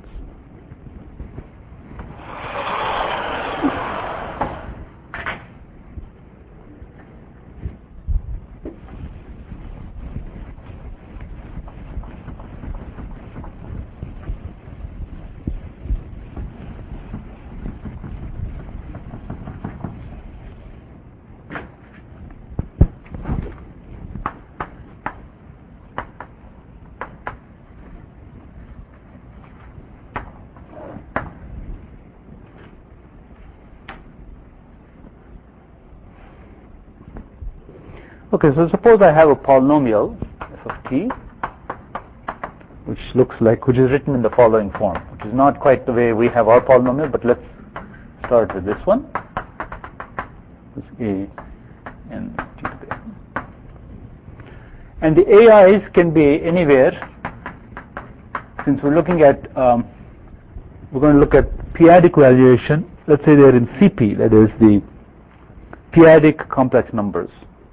S1: Okay, so suppose I have a polynomial f of t, which looks like, which is written in the following form, which is not quite the way we have our polynomial, but let's start with this one. This a and t to the n. And the A Is can be anywhere. Since we're looking at, um, we're going to look at p-adic valuation. Let's say they're in C P, that is the p-adic complex numbers.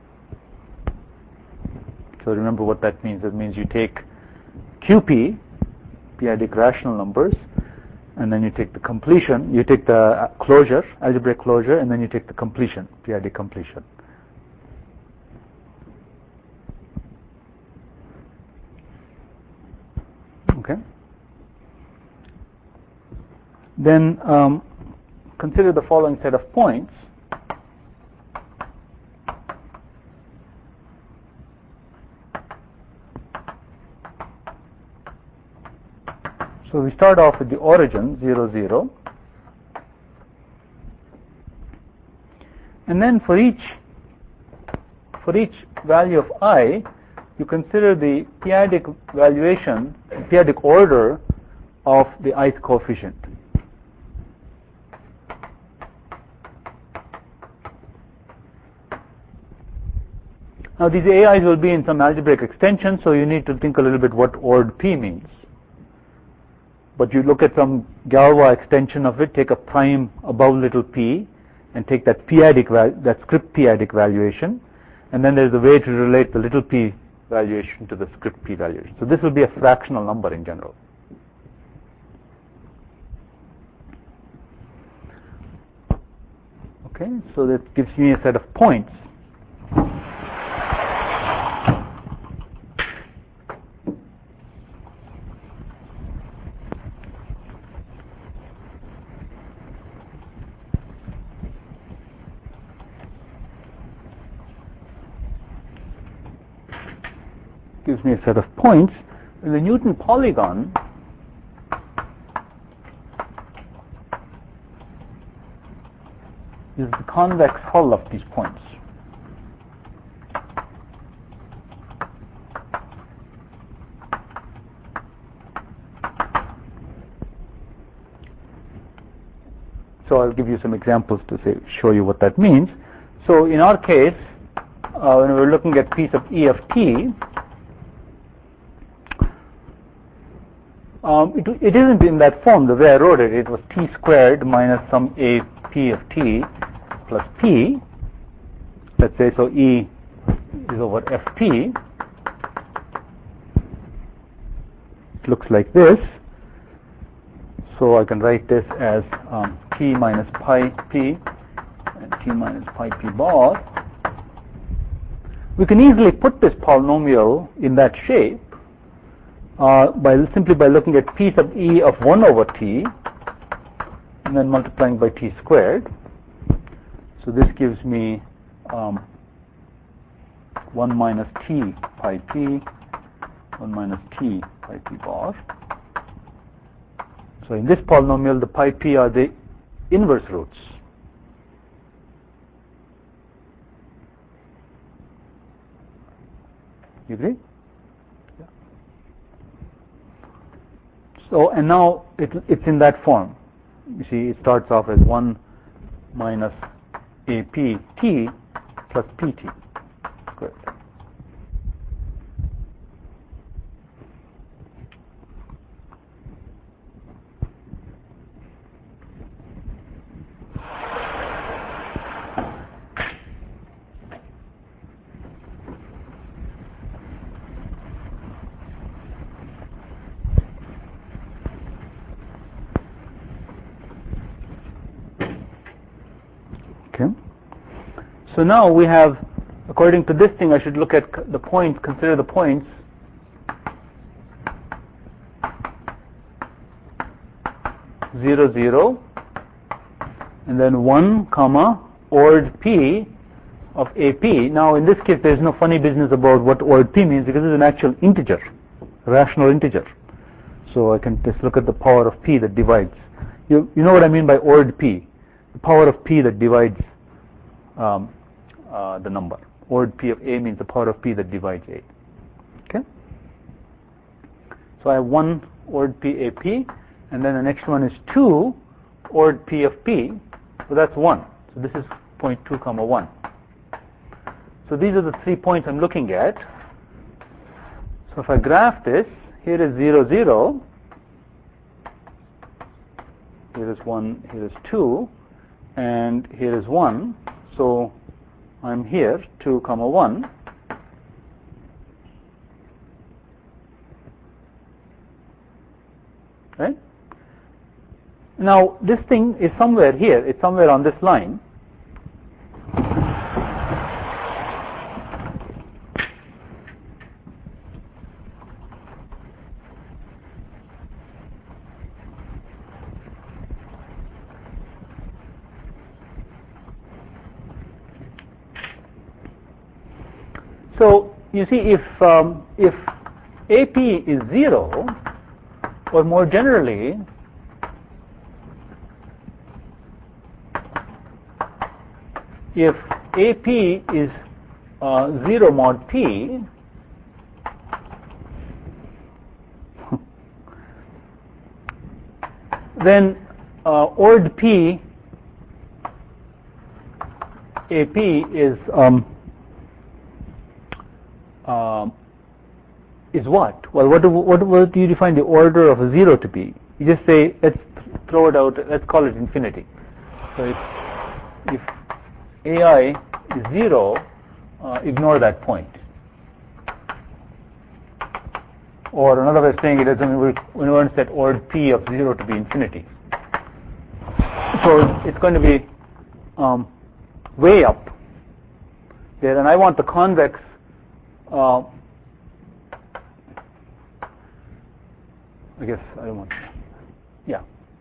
S1: So remember what that means. That means you take Q P, p-adic rational numbers, and then you take the completion, you take the closure, algebraic closure, and then you take the completion, p-adic completion. Okay. Then um, consider the following set of points. So we start off with the origin, zero, zero. And then for each for each value of I, you consider the p-adic valuation, p-adic order of the ith coefficient. Now these A Is will be in some algebraic extension, so you need to think a little bit what ord p means. But you look at some Galois extension of it, take a prime above little p, and take that p-adic val- that script p-adic valuation, and then there's a way to relate the little p valuation to the script p valuation. So this will be a fractional number in general. Okay, so that gives me a set of points. Gives me a set of points. In the Newton polygon, is the convex hull of these points. So I'll give you some examples to say, show you what that means. So in our case, uh, when we're looking at p sub e of t, Um, it, it isn't in that form. The way I wrote it, it was t squared minus some a p of t plus p. Let's say so E is over ft. It looks like this. So I can write this as um, t minus pi p and t minus pi p bar. We can easily put this polynomial in that shape. Uh, by simply by looking at p sub e of one over t and then multiplying by t squared. So this gives me um, one minus t pi p, one minus t pi p bar. So in this polynomial, the pi p are the inverse roots. You agree? So, and now it, it's in that form. You see, it starts off as one minus A P T plus P T. Good. Okay. So now we have, according to this thing, I should look at the points, consider the points. Zero, zero, and then one, comma, ord p of A P. Now in this case, there is no funny business about what ord p means because it's an actual integer, rational integer. So I can just look at the power of p that divides. You, you know what I mean by ord p? The power of p that divides um, uh, the number. Ord P of A means the power of P that divides A. Okay? So I have one Ord P A P, and then the next one is two Ord P of P, so that's one. So this is zero point two comma one. So these are the three points I'm looking at. So if I graph this, here is zero, zero, here is one, here is two, and here is one. So I'm here, two comma one. Right? Now this thing is somewhere here, it's somewhere on this line. So you see, if um, if A P is zero, or more generally, if A P is uh, zero mod P, then uh, Ord P A P is um, uh, is what? Well, what do, what, what do you define the order of a zero to be? You just say, let's throw it out, let's call it infinity. So if, if A I is zero, uh, ignore that point. Or another way of saying it is, I mean, we want to set Ord P of zero to be infinity. So it's going to be um, way up there, and I want the convex uh, I guess I don't want to. Yeah.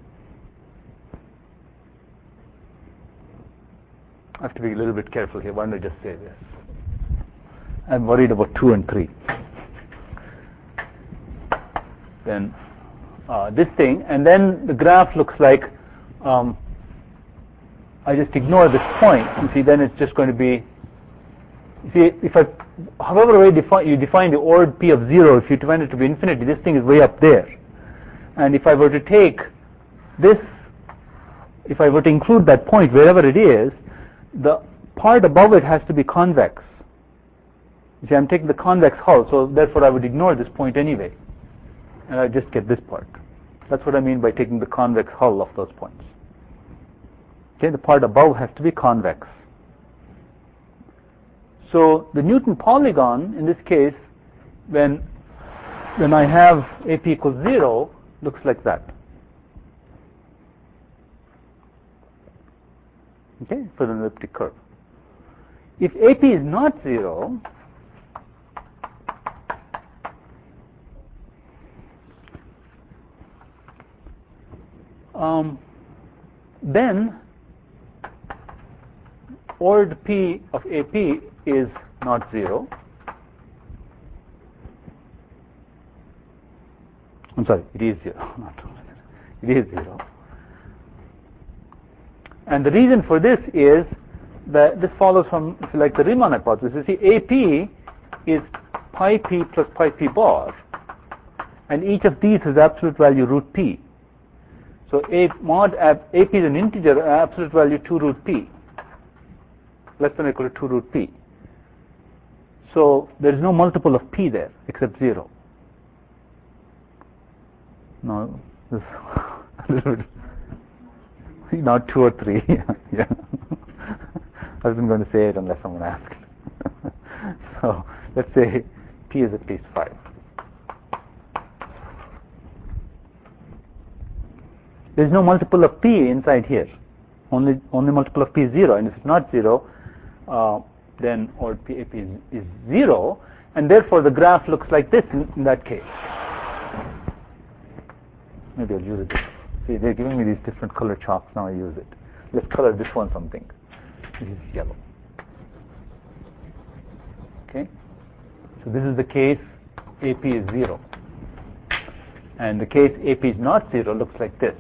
S1: I have to be a little bit careful here. Why don't I just say this? I'm worried about two and three. Then uh, this thing, and then the graph looks like um, I just ignore this point. You see, then it's just going to be. You see, if I, however way defi- you define the Ord P of zero, if you define it to be infinity, this thing is way up there. And if I were to take this, if I were to include that point wherever it is, the part above it has to be convex. You see, I'm taking the convex hull, so therefore I would ignore this point anyway. And I just get this part. That's what I mean by taking the convex hull of those points. Okay, the part above has to be convex. So the Newton polygon, in this case, when when I have A P equals zero, looks like that. Okay, for an elliptic curve. If A P is not zero, um, then Ord P of A P is not zero. I'm sorry, it is zero. Not it is zero. And the reason for this is that this follows from, if you like, the Riemann hypothesis. You see, A P is pi p plus pi p bar, and each of these is absolute value root p. So A mod A P is an integer, absolute value two root p, less than or equal to two root p. So there is no multiple of p there except zero. No, this a little bit, not two or three. Yeah, I wasn't going to say it unless someone asked. So let's say p is at least five. There is no multiple of p inside here. Only only multiple of p is zero, and if it's not zero, uh, then Ord P A P is, is zero, and therefore the graph looks like this in, in that case. Maybe I'll use it. See, they're giving me these different color chalks. Now I use it. Let's color this one something. This is yellow. Okay. So this is the case A P is zero, and the case A P is not zero looks like this.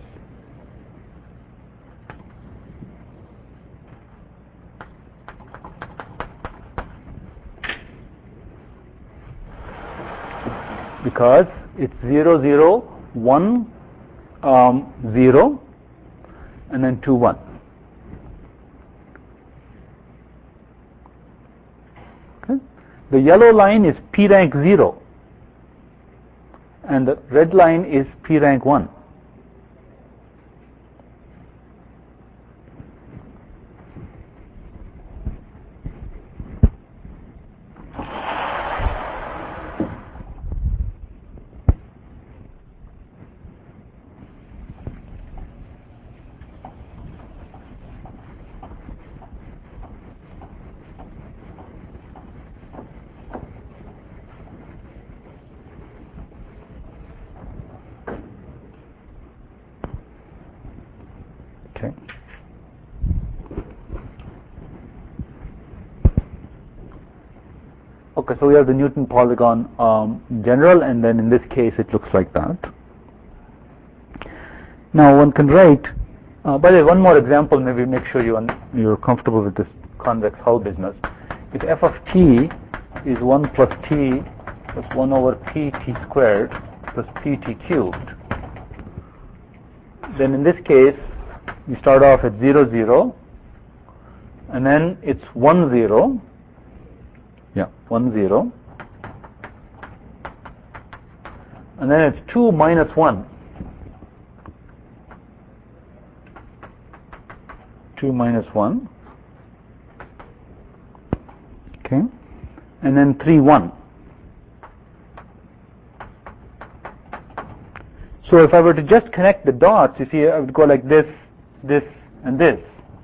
S1: because it's zero, zero, one, um, zero, and then two, one. Okay. The yellow line is P rank zero, and the red line is P rank one. Okay, so we have the Newton polygon um, in general, and then in this case it looks like that. Now one can write, uh, by the way, one more example, maybe make sure you un you're comfortable with this convex hull business. If f of t is one plus t plus one over pt squared plus pt cubed, then in this case you start off at zero, zero, and then it's one, zero, yeah, one, zero, and then it's two minus one, two minus one, okay, and then three, one. So if I were to just connect the dots, you see I would go like this, this, and this.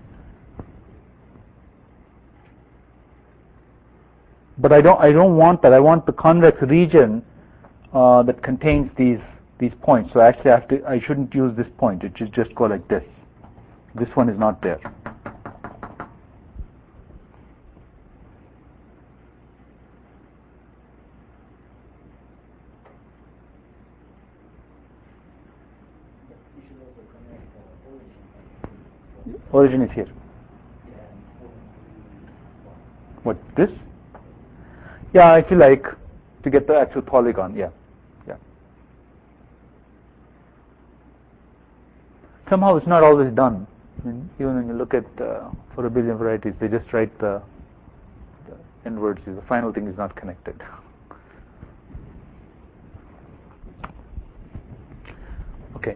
S1: But I don't I don't want that. I want the convex region uh, that contains these these points. So actually I have to I shouldn't use this point. It should just go like this. This one is not there. Origin is here. What, this? Yeah, if you like, to get the actual polygon, yeah. yeah. Somehow it's not always done. I mean, even when you look at, uh, for abelian varieties, they just write the, the inverse. The final thing is not connected. Okay.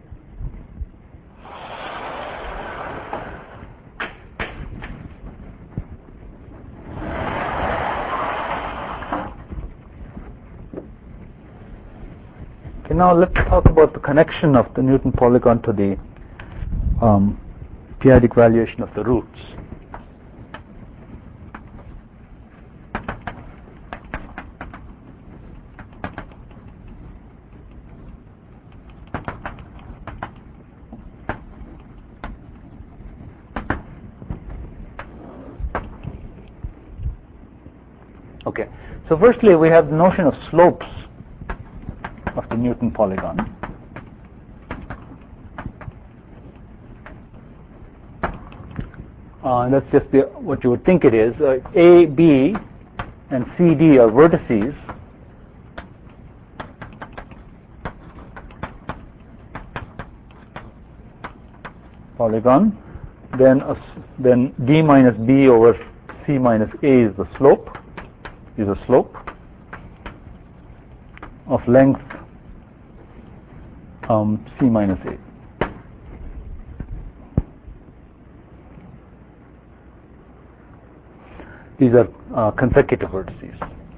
S1: Okay, now let's talk about the connection of the Newton polygon to the um, periodic valuation of the roots. Okay, so firstly we have the notion of slopes of the Newton polygon. Uh, that's just the, what you would think it is. Uh, A, B, and C, D are vertices. Polygon. Then, uh, then D minus B over C minus A is the slope. Is a slope of length um, C minus A. These are uh, consecutive vertices.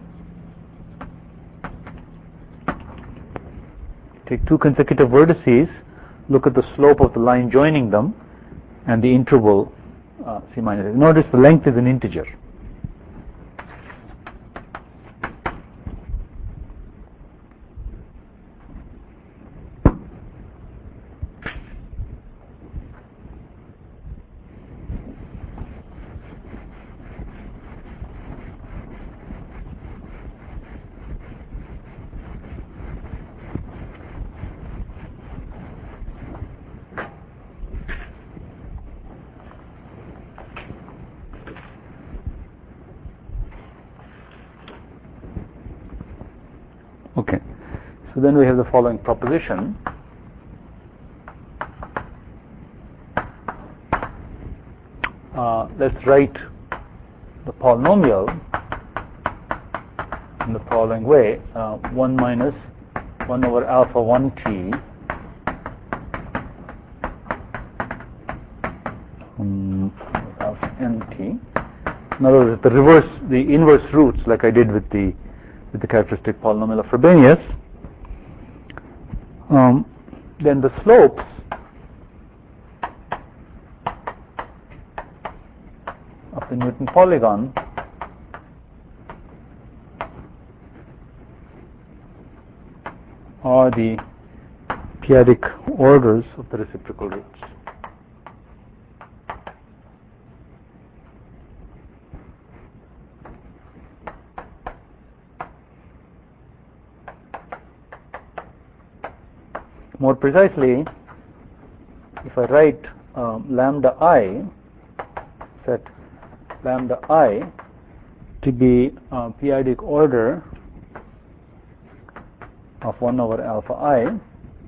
S1: Take two consecutive vertices, look at the slope of the line joining them, and the interval uh, C minus A. Notice the length is an integer. Okay, So then we have the following proposition. Uh, let's write the polynomial in the following way. Uh, one minus one over alpha one t um, alpha nt. In other words, the reverse, the inverse roots, like I did with the with the characteristic polynomial of Frobenius. Um, then the slopes of the Newton polygon are the p-adic orders of the reciprocal roots. More precisely, if I write um, lambda I, set lambda I to be uh, p-adic order of one over alpha I,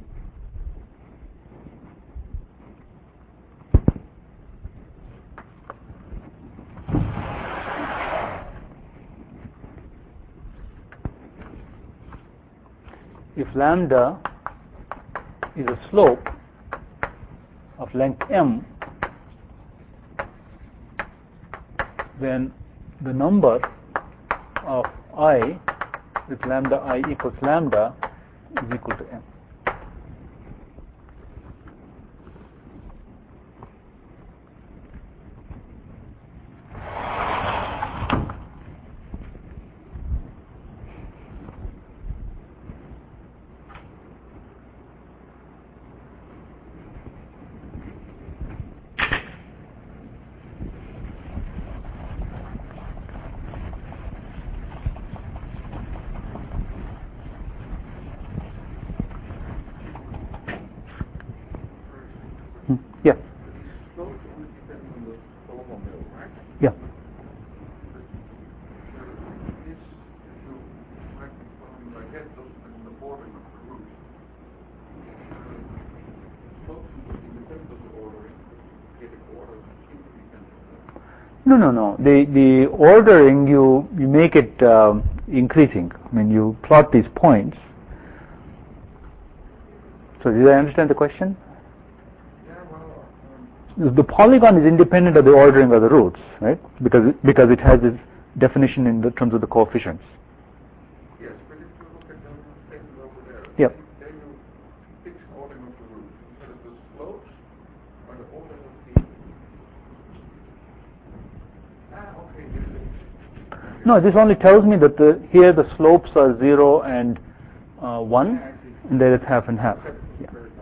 S1: if lambda is a slope of length m, then the number of I with lambda I equals lambda is equal to m. Yeah.
S3: Slopes only depend on the polynomial, right?
S1: Yeah.
S3: This, if you write the polynomial like that, doesn't depend on the ordering of the roots. Slopes independent of the ordering, but getting orders seem to depend on that.
S1: No, no, no. The the ordering, you you make it um, increasing. I mean, you plot these points. So did I understand the question?
S3: Yeah, well, um,
S1: The polygon is independent of the ordering of the roots, right? Because it, because it has its definition in the terms of the coefficients.
S3: yes, but if you look at the statement over there,
S1: Yep.
S3: then you fix ordering of the roots. So that the slopes are the orders of the. Ah, okay, this is.
S1: No, this only tells me that the, here the slopes are zero and uh, one, and there it's half and half. Yeah.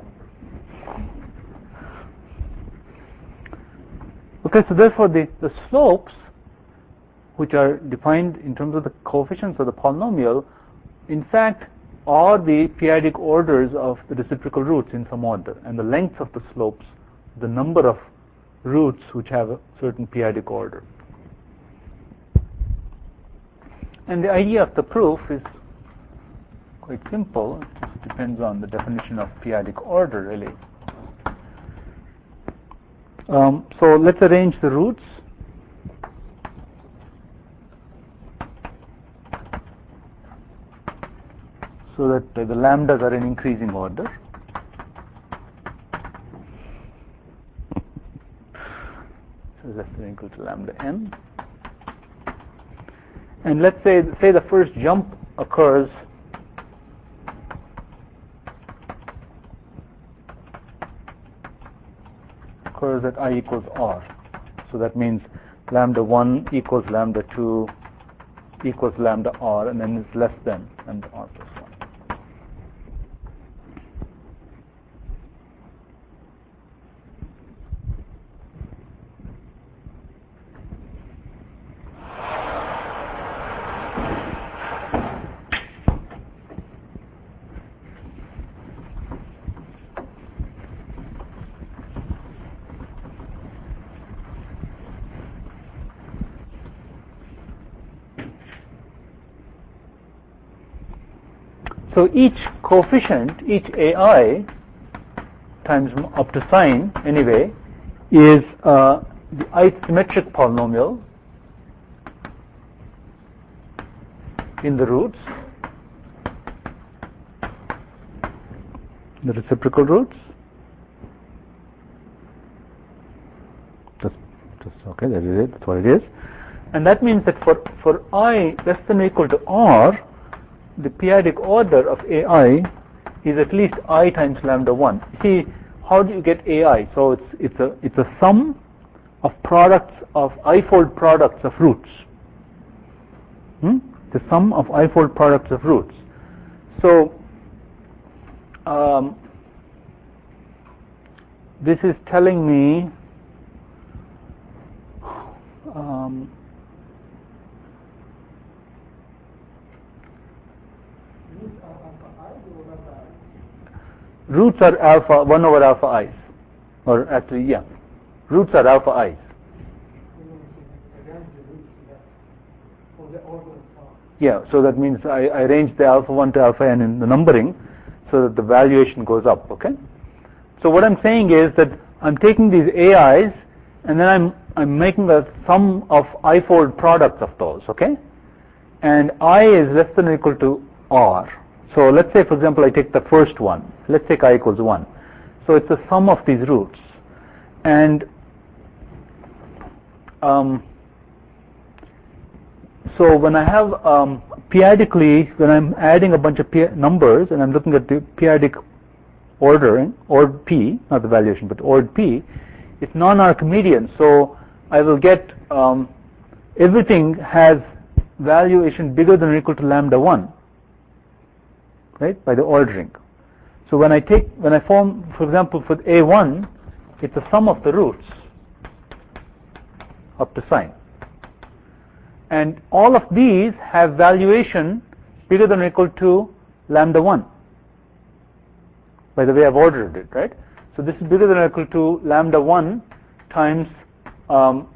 S1: Okay, so therefore the, the slopes, which are defined in terms of the coefficients of the polynomial, in fact are the p-adic orders of the reciprocal roots in some order, and the length of the slopes, the number of roots which have a certain p-adic order. And the idea of the proof is quite simple. It just depends on the definition of p-adic order, really. Um, so let's arrange the roots. So that uh, the lambdas are in increasing order. So that's equal to lambda n. And let's say say the first jump occurs occurs at I equals r. So that means lambda one equals lambda two equals lambda r, and then it's less than lambda r plus one. So each coefficient, each A I times up to sign anyway, is uh, the ith symmetric polynomial in the roots, the reciprocal roots. Just, just okay, that is it. That's what it is. And that means that for for I less than or equal to R, the periodic order of A I is at least I times lambda one. See, how do you get A I? So it's it's a it's a sum of products of I-fold products of roots. Hmm? The sum of I-fold products of roots. So um, this is telling me um, roots are alpha one over alpha i's, or actually yeah, roots are alpha i's. Yeah, so that means I, I arrange the alpha one to alpha n in the numbering so that the valuation goes up, okay? So what I'm saying is that I'm taking these A I's and then I'm I'm making a sum of I-fold products of those, okay? And I is less than or equal to R. So let's say, for example, I take the first one. Let's take I equals one. So it's the sum of these roots. And um, so when I have um, periodically, when I'm adding a bunch of p numbers and I'm looking at the periodic ordering, ord P, not the valuation, but ord P, it's non-Archimedean. So I will get um, everything has valuation bigger than or equal to lambda one, right, by the ordering. So when I take, when I form, for example, for A one, it's a sum of the roots up to sign. And all of these have valuation bigger than or equal to lambda one, by the way I've ordered it, right? So this is bigger than or equal to lambda one times um,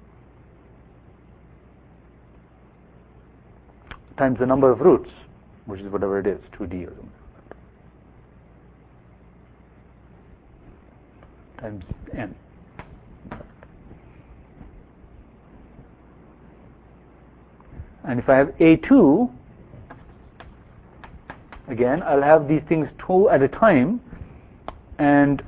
S1: times the number of roots, which is whatever it is, two D or something, times n. And if I have A two, again, I'll have these things two at a time, and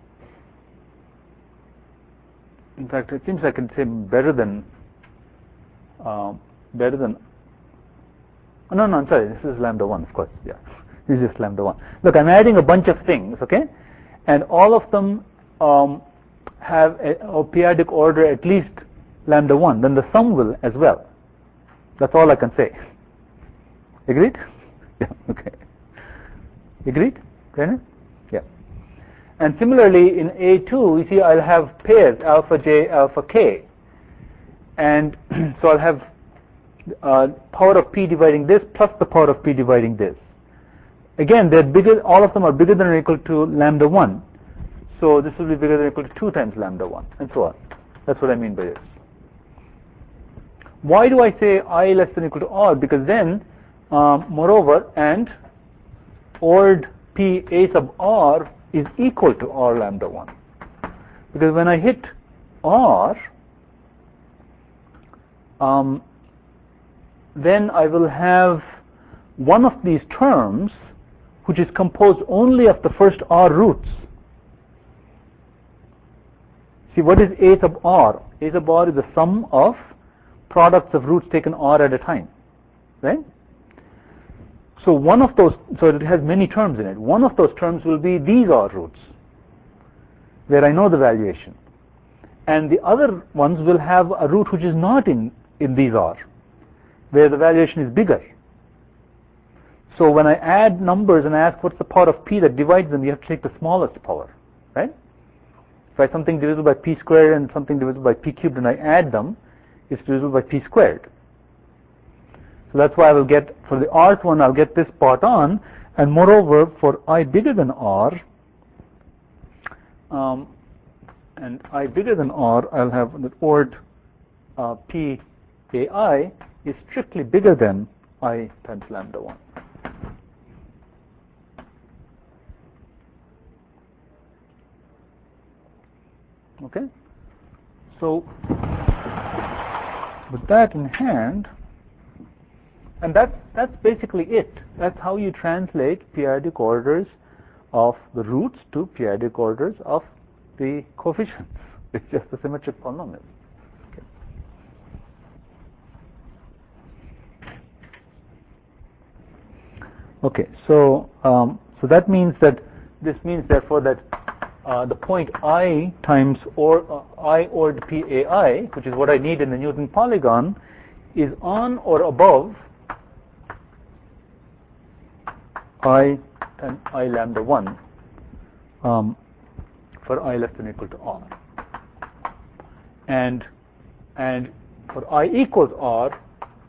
S1: in fact, it seems I can say better than, uh, better than, oh, no, no, I'm sorry, this is lambda one, of course, yeah, this is just lambda one. Look, I'm adding a bunch of things, okay, and all of them um, have a, a periodic order at least lambda one, then the sum will as well. That's all I can say. Agreed? Yeah, okay. Agreed? Brennan? Yeah. And similarly, in A two, you see I'll have pairs, alpha j, alpha k. And so I'll have uh, power of p dividing this plus the power of p dividing this. Again, they're bigger, all of them are bigger than or equal to lambda one. So this will be bigger than or equal to two times lambda one, and so on. That's what I mean by this. Why do I say I less than or equal to R? Because then, um, moreover, and ord P A sub R is equal to R lambda one. Because when I hit R, um, then I will have one of these terms which is composed only of the first R roots. See, what is A sub R? A sub R is the sum of products of roots taken R at a time, right? So one of those, so it has many terms in it. One of those terms will be these R roots, where I know the valuation. And the other ones will have a root which is not in, in these R, where the valuation is bigger. So when I add numbers and I ask what's the power of P that divides them, you have to take the smallest power, right? If I have something divisible by P squared and something divisible by P cubed and I add them, it's divisible by P squared. So that's why I will get, for the Rth one, I'll get this part on, and moreover, for I bigger than R, um, and I bigger than R, I'll have the ord uh, P A I is strictly bigger than I times lambda one. Okay, so with that in hand, and that that's basically it. That's how you translate periodic orders of the roots to periodic orders of the coefficients. It's just a symmetric polynomial. Okay. Okay, so um, so that means that this means therefore that uh, the point I times or uh, I ord P A I, which is what I need in the Newton polygon, is on or above I and I lambda one um, for I less than or equal to R, and and for I equals R,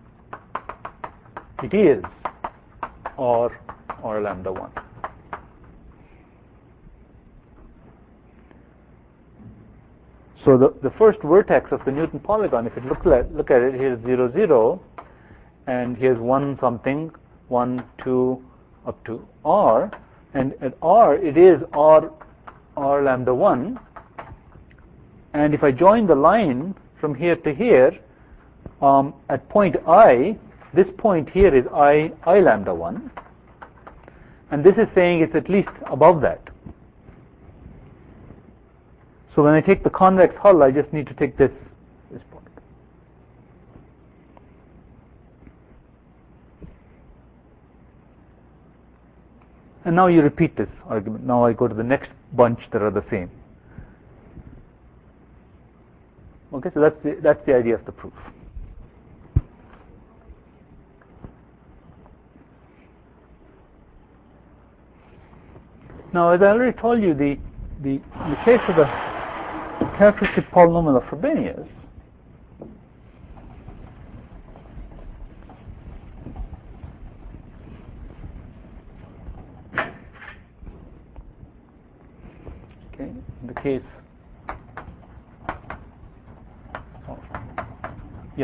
S1: it is R or lambda one. So the, the first vertex of the Newton polygon, if you look at look at it, here's zero zero, and here's one something, one two up to R, and at R it is R R lambda one, and if I join the line from here to here, um, at point I, this point here is I I lambda one, and this is saying it's at least above that. So when I take the convex hull, I just need to take this this part. And now you repeat this argument. Now I go to the next bunch that are the same. Okay, so that's the, that's the idea of the proof. Now, as I already told you, the the in the case of the characteristic polynomial of Frobenius, okay, in the case of, yeah.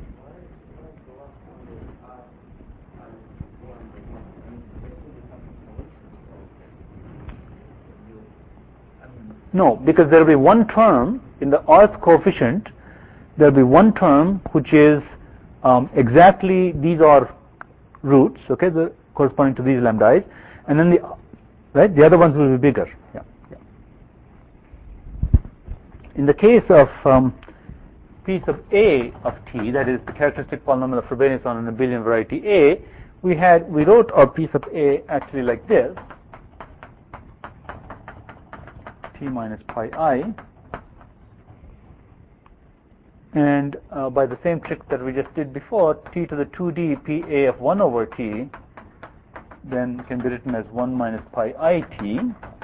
S1: No, because there will be one term in the rth coefficient. There will be one term which is um, exactly these are roots, okay, the, corresponding to these lambdas, and then the right the other ones will be bigger. Yeah, yeah. In the case of um, piece of A of T, that is the characteristic polynomial of Frobenius on an abelian variety A, we had we wrote our piece of A actually like this. T minus pi I, and uh, by the same trick that we just did before, T to the two D P A of one over T then can be written as one minus pi I T,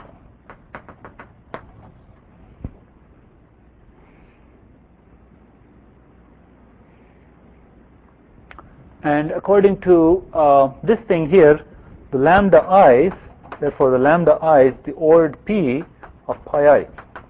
S1: and according to uh, this thing here, the lambda i's, therefore the lambda i's, the ord P of pi I.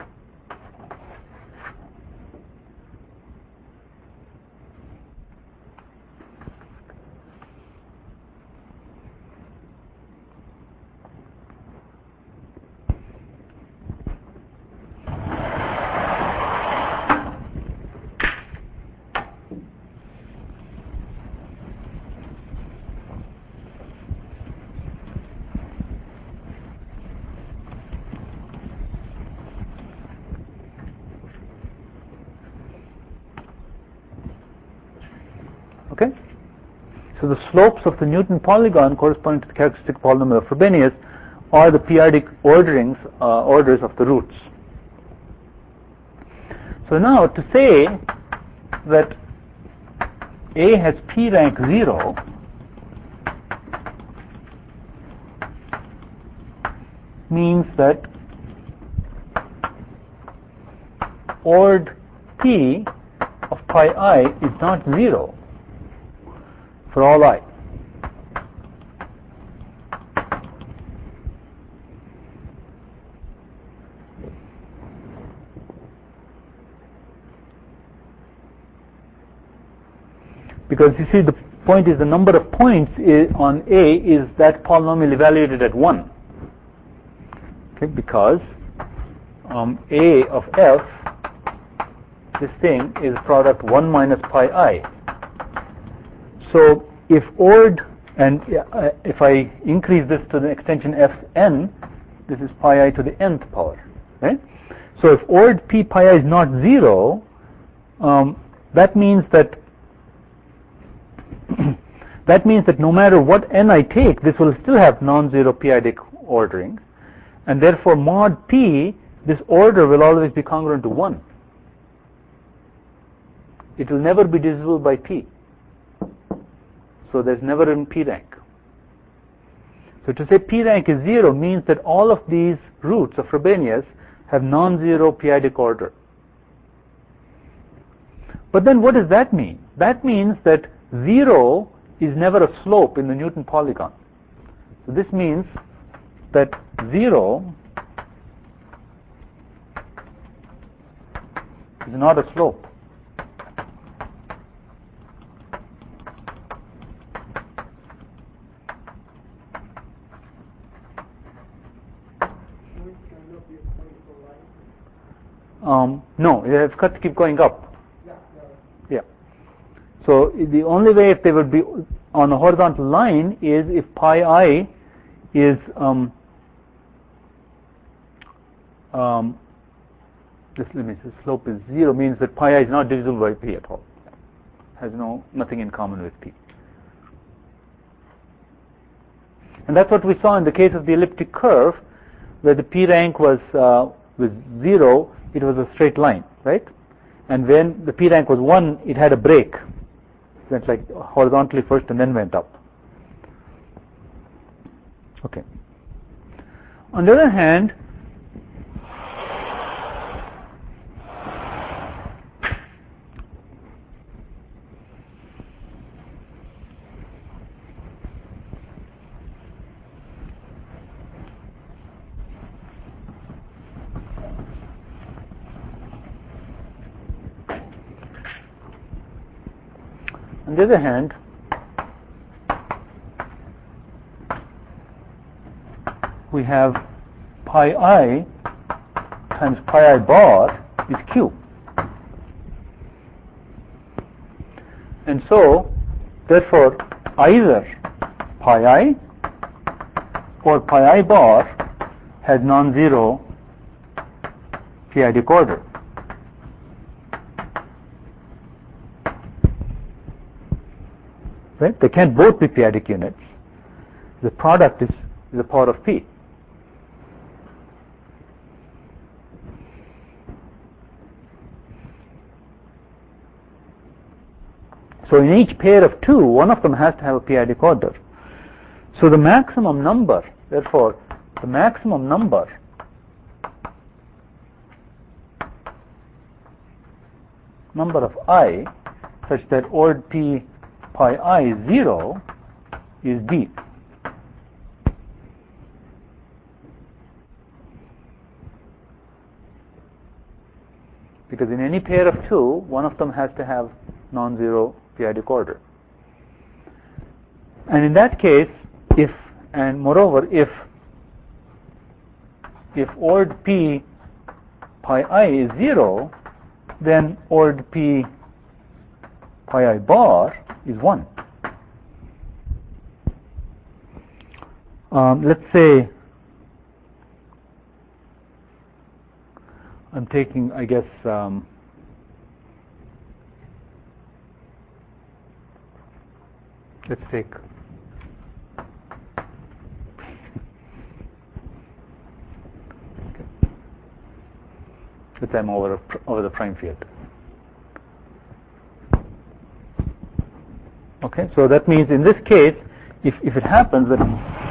S1: Okay? So the slopes of the Newton polygon corresponding to the characteristic polynomial of Frobenius are the periodic orderings, uh, orders of the roots. So now to say that A has P rank zero means that ord P of pi I is not zero for all I. Because you see, the point is the number of points on A is that polynomial evaluated at one. Okay, because um, A of F this thing is product one minus pi I. So if ord, and uh, if I increase this to the extension Fn, this is pi I to the nth power, right? So if ord p pi I is not zero, um, that means that that means that no matter what n I take, this will still have non-zero p-adic ordering, and therefore mod p, this order will always be congruent to one. It will never be divisible by p. So there's never a p rank. So to say p rank is zero means that all of these roots of Frobenius have non-zero p-adic order. But then what does that mean? That means that zero is never a slope in the Newton polygon. So this means that zero is not a slope. Um, no, it has got to keep going up.
S2: Yeah,
S1: Yeah.
S2: yeah.
S1: So the only way if they would be on a horizontal line is if pi I is um, um, this limit, the slope is zero, means that pi I is not divisible by p at all. Has no nothing in common with p. And that's what we saw in the case of the elliptic curve, where the p rank was uh, with zero, it was a straight line, right? And when the p rank was one, it had a break. It went like horizontally first and then went up. Okay. On the other hand, On the other hand, we have pi I times pi I bar is q. And so, therefore, either pi I or pi I bar has non-zero p-adic order. Right? They can't both be p-adic units. The product is the power of p. So in each pair of two, one of them has to have a p-adic order. So the maximum number, therefore, the maximum number number of I such that ord p pi I is zero is d. Because in any pair of two, one of them has to have non-zero p-adic order. And in that case, if, and moreover, if if ord p pi I is zero, then ord p pi I bar is one. Um, let's say I'm taking, I guess, um, let's take okay. Let's say I'm over a, over the prime field. Okay, so that means in this case, if, if it happens that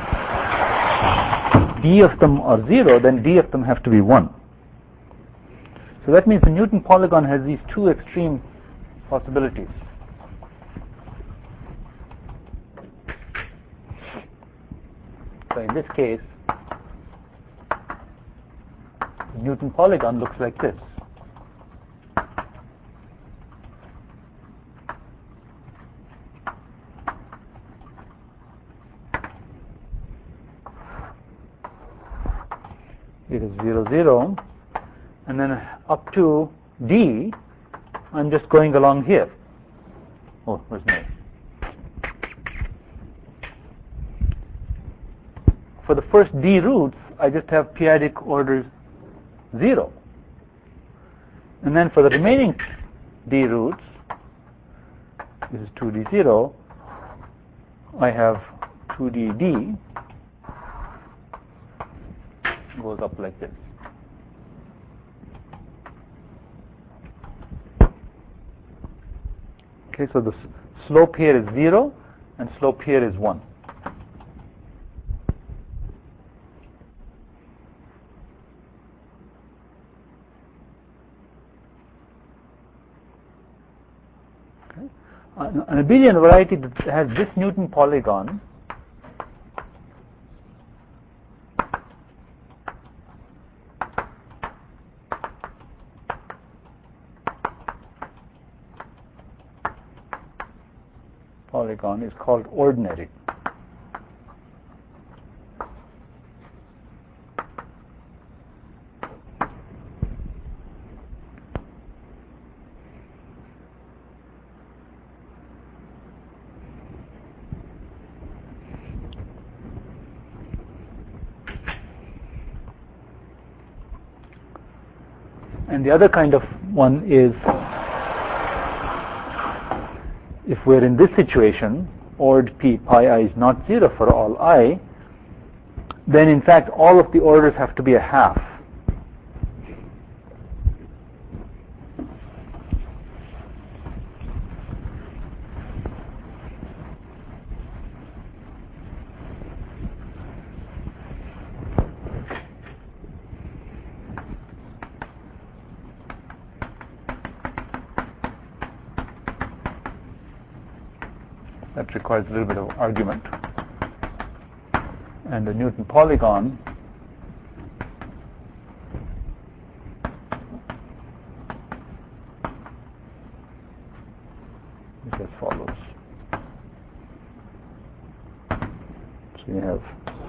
S1: d of them are zero, then d of them have to be one. So that means the Newton polygon has these two extreme possibilities. So in this case, the Newton polygon looks like this. It is zero, zero, and then up to d, I'm just going along here. Oh, where's my... For the first d roots, I just have p-adic order zero. And then for the remaining d roots, this is two d zero, I have two d d goes up like this. Okay, so the slope here is zero and slope here is one. Okay. An abelian variety that has this Newton polygon polygon is called ordinary. And the other kind of one is, if we're in this situation, ord p pi I is not zero for all I, then in fact all of the orders have to be a half. That requires a little bit of argument. And the Newton polygon is as follows. So you have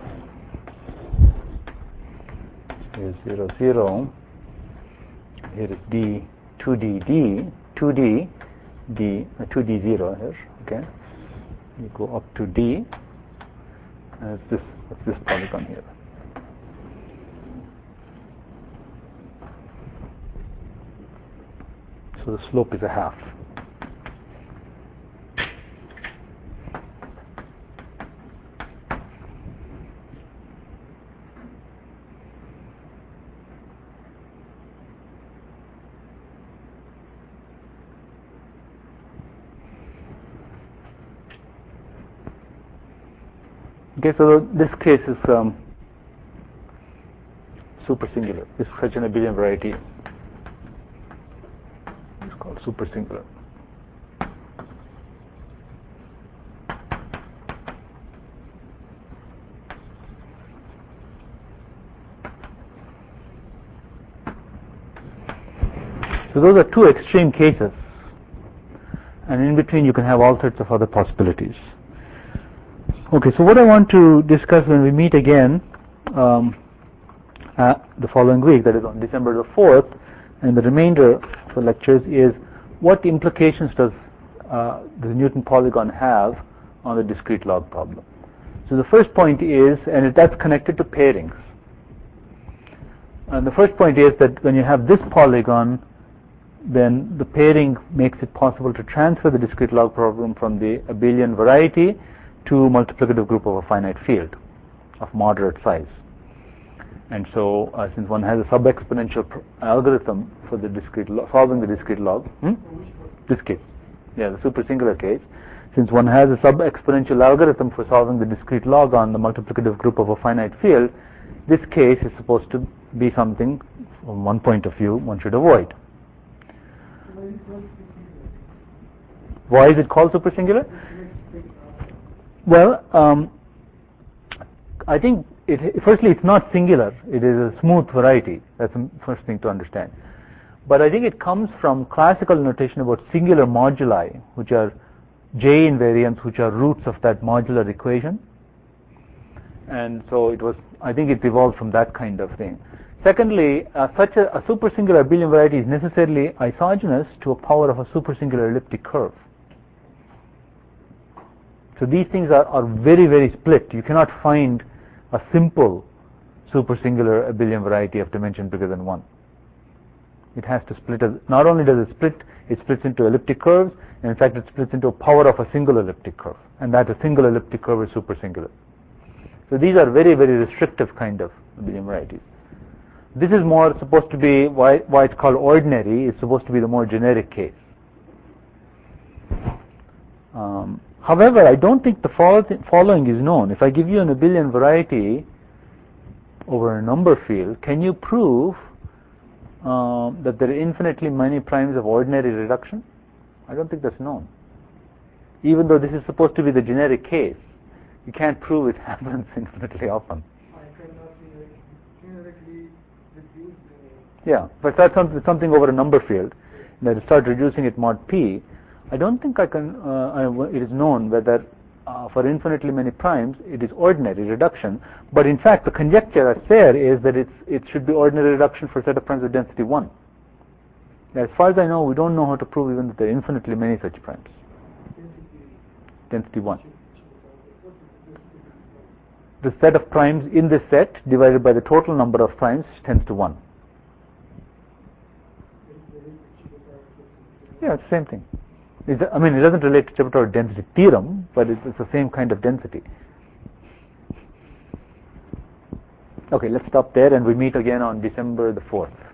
S1: here is zero zero, here is d two d d two d d uh, two d zero here, okay. You go up to d, and it's this, it's this polygon here. So the slope is a half. Okay, so this case is um, super singular. This is such an abelian variety. It's called super singular. So those are two extreme cases, and in between you can have all sorts of other possibilities. Okay, so what I want to discuss when we meet again um, uh, the following week, that is on December the fourth, and the remainder of the lectures, is what implications does uh, the Newton polygon have on the discrete log problem. So the first point is, and that's connected to pairings. And the first point is that when you have this polygon, then the pairing makes it possible to transfer the discrete log problem from the abelian variety to multiplicative group of a finite field of moderate size. And so uh, since one has a sub-exponential pr- algorithm for the discrete lo- solving the discrete log, hmm? this case, yeah, the super singular case, since one has a sub-exponential algorithm for solving the discrete log on the multiplicative group of a finite field, this case is supposed to be something, from one point of view, one should avoid. Why is it called super singular? Well, um, I think, it, firstly, it's not singular. It is a smooth variety. That's the first thing to understand. But I think it comes from classical notation about singular moduli, which are J invariants, which are roots of that modular equation. And so it was, I think it evolved from that kind of thing. Secondly, uh, such a, a supersingular abelian variety is necessarily isogenous to a power of a supersingular elliptic curve. So these things are, are very, very split. You cannot find a simple supersingular abelian variety of dimension bigger than one. It has to split. As, not only does it split, it splits into elliptic curves, and in fact it splits into a power of a single elliptic curve, and that a single elliptic curve is supersingular. So these are very, very restrictive kind of abelian varieties. This is more supposed to be, why, why it's called ordinary, it's supposed to be the more generic case. Um, however, I don't think the following is known. If I give you an abelian variety over a number field, can you prove um, that there are infinitely many primes of ordinary reduction? I don't think that's known. Even though this is supposed to be the generic case, you can't prove it happens infinitely often.
S2: I cannot generically reduce the...
S1: Yeah, if I start something, something over a number field, and I start reducing it mod p, I don't think I can, uh, I, it is known whether uh, for infinitely many primes it is ordinary reduction, but in fact the conjecture that's there is that it's, it should be ordinary reduction for a set of primes of density one. As far as I know, we don't know how to prove even that there are infinitely many such primes. Density one. The set of primes in this set divided by the total number of primes tends to one. Yeah, it's the same thing. It's, I mean, it doesn't relate to Chebyshev density theorem, but it's, it's the same kind of density. Okay, let's stop there and we meet again on December the fourth.